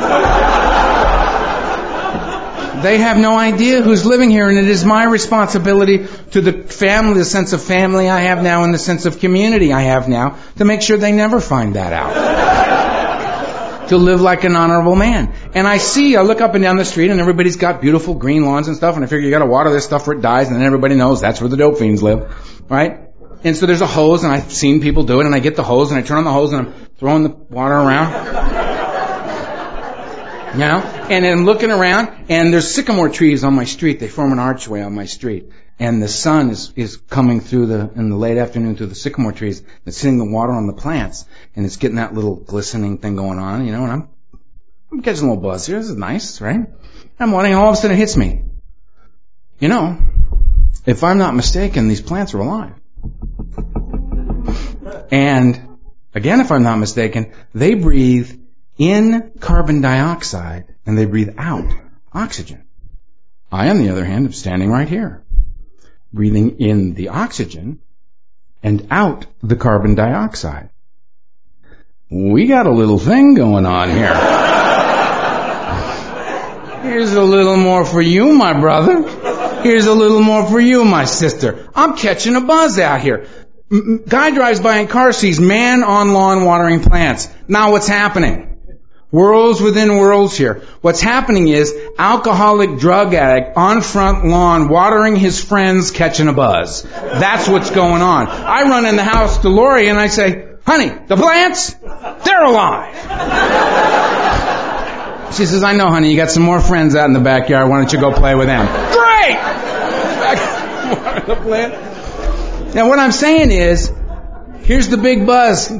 [SPEAKER 2] They have no idea who's living here, and it is my responsibility to the family, the sense of family I have now and the sense of community I have now, to make sure they never find that out. To live like an honorable man. And I see, I look up and down the street and everybody's got beautiful green lawns and stuff, and I figure you gotta water this stuff or it dies, and then everybody knows that's where the dope fiends live. Right? And so there's a hose, and I've seen people do it, and I get the hose, and I turn on the hose, and I'm throwing the water around. You know? And I'm looking around, and there's sycamore trees on my street. They form an archway on my street. And the sun is, is coming through the, in the late afternoon through the sycamore trees. It's hitting the water on the plants. And it's getting that little glistening thing going on, you know, and I'm, I'm catching a little buzz here. This is nice, right? I'm watering, and all of a sudden it hits me. You know, if I'm not mistaken, these plants are alive. And, again, if I'm not mistaken, they breathe in carbon dioxide, and they breathe out oxygen. I, on the other hand, am standing right here, breathing in the oxygen and out the carbon dioxide. We got a little thing going on here. Here's a little more for you, my brother. Here's a little more for you, my sister. I'm catching a buzz out here. Guy drives by in car, sees man on lawn watering plants. Now what's happening? Worlds within worlds here. What's happening is alcoholic drug addict on front lawn watering his friends catching a buzz. That's what's going on. I run in the house to Lori and I say, honey, the plants, they're alive. She says, I know, honey, you got some more friends out in the backyard. Why don't you go play with them? Great! The plant. Now what I'm saying is, here's the big buzz.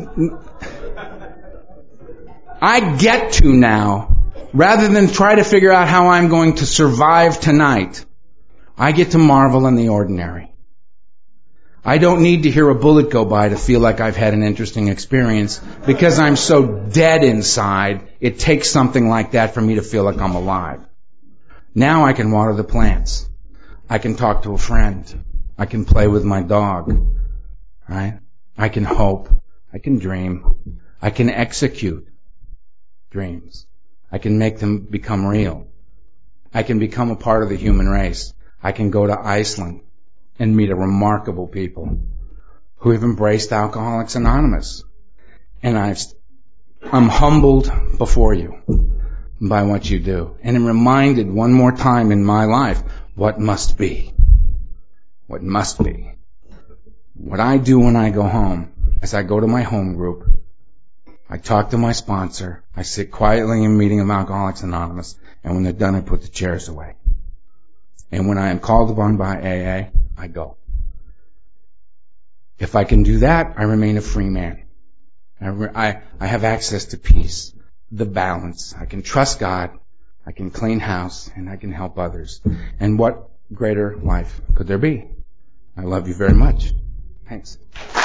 [SPEAKER 2] I get to now, rather than try to figure out how I'm going to survive tonight, I get to marvel in the ordinary. I don't need to hear a bullet go by to feel like I've had an interesting experience, because I'm so dead inside, it takes something like that for me to feel like I'm alive. Now I can water the plants. I can talk to a friend. I can play with my dog. Right? I can hope. I can dream. I can execute dreams. I can make them become real. I can become a part of the human race. I can go to Iceland and meet a remarkable people who have embraced Alcoholics Anonymous. And I've, I'm humbled before you by what you do. And I'm reminded one more time in my life what must be. What must be. What I do when I go home is I go to my home group. I talk to my sponsor. I sit quietly in a meeting of Alcoholics Anonymous. And when they're done, I put the chairs away. And when I am called upon by A A, I go. If I can do that, I remain a free man. I, I, I have access to peace, the balance. I can trust God. I can clean house, and I can help others. And what greater life could there be? I love you very much. Thanks.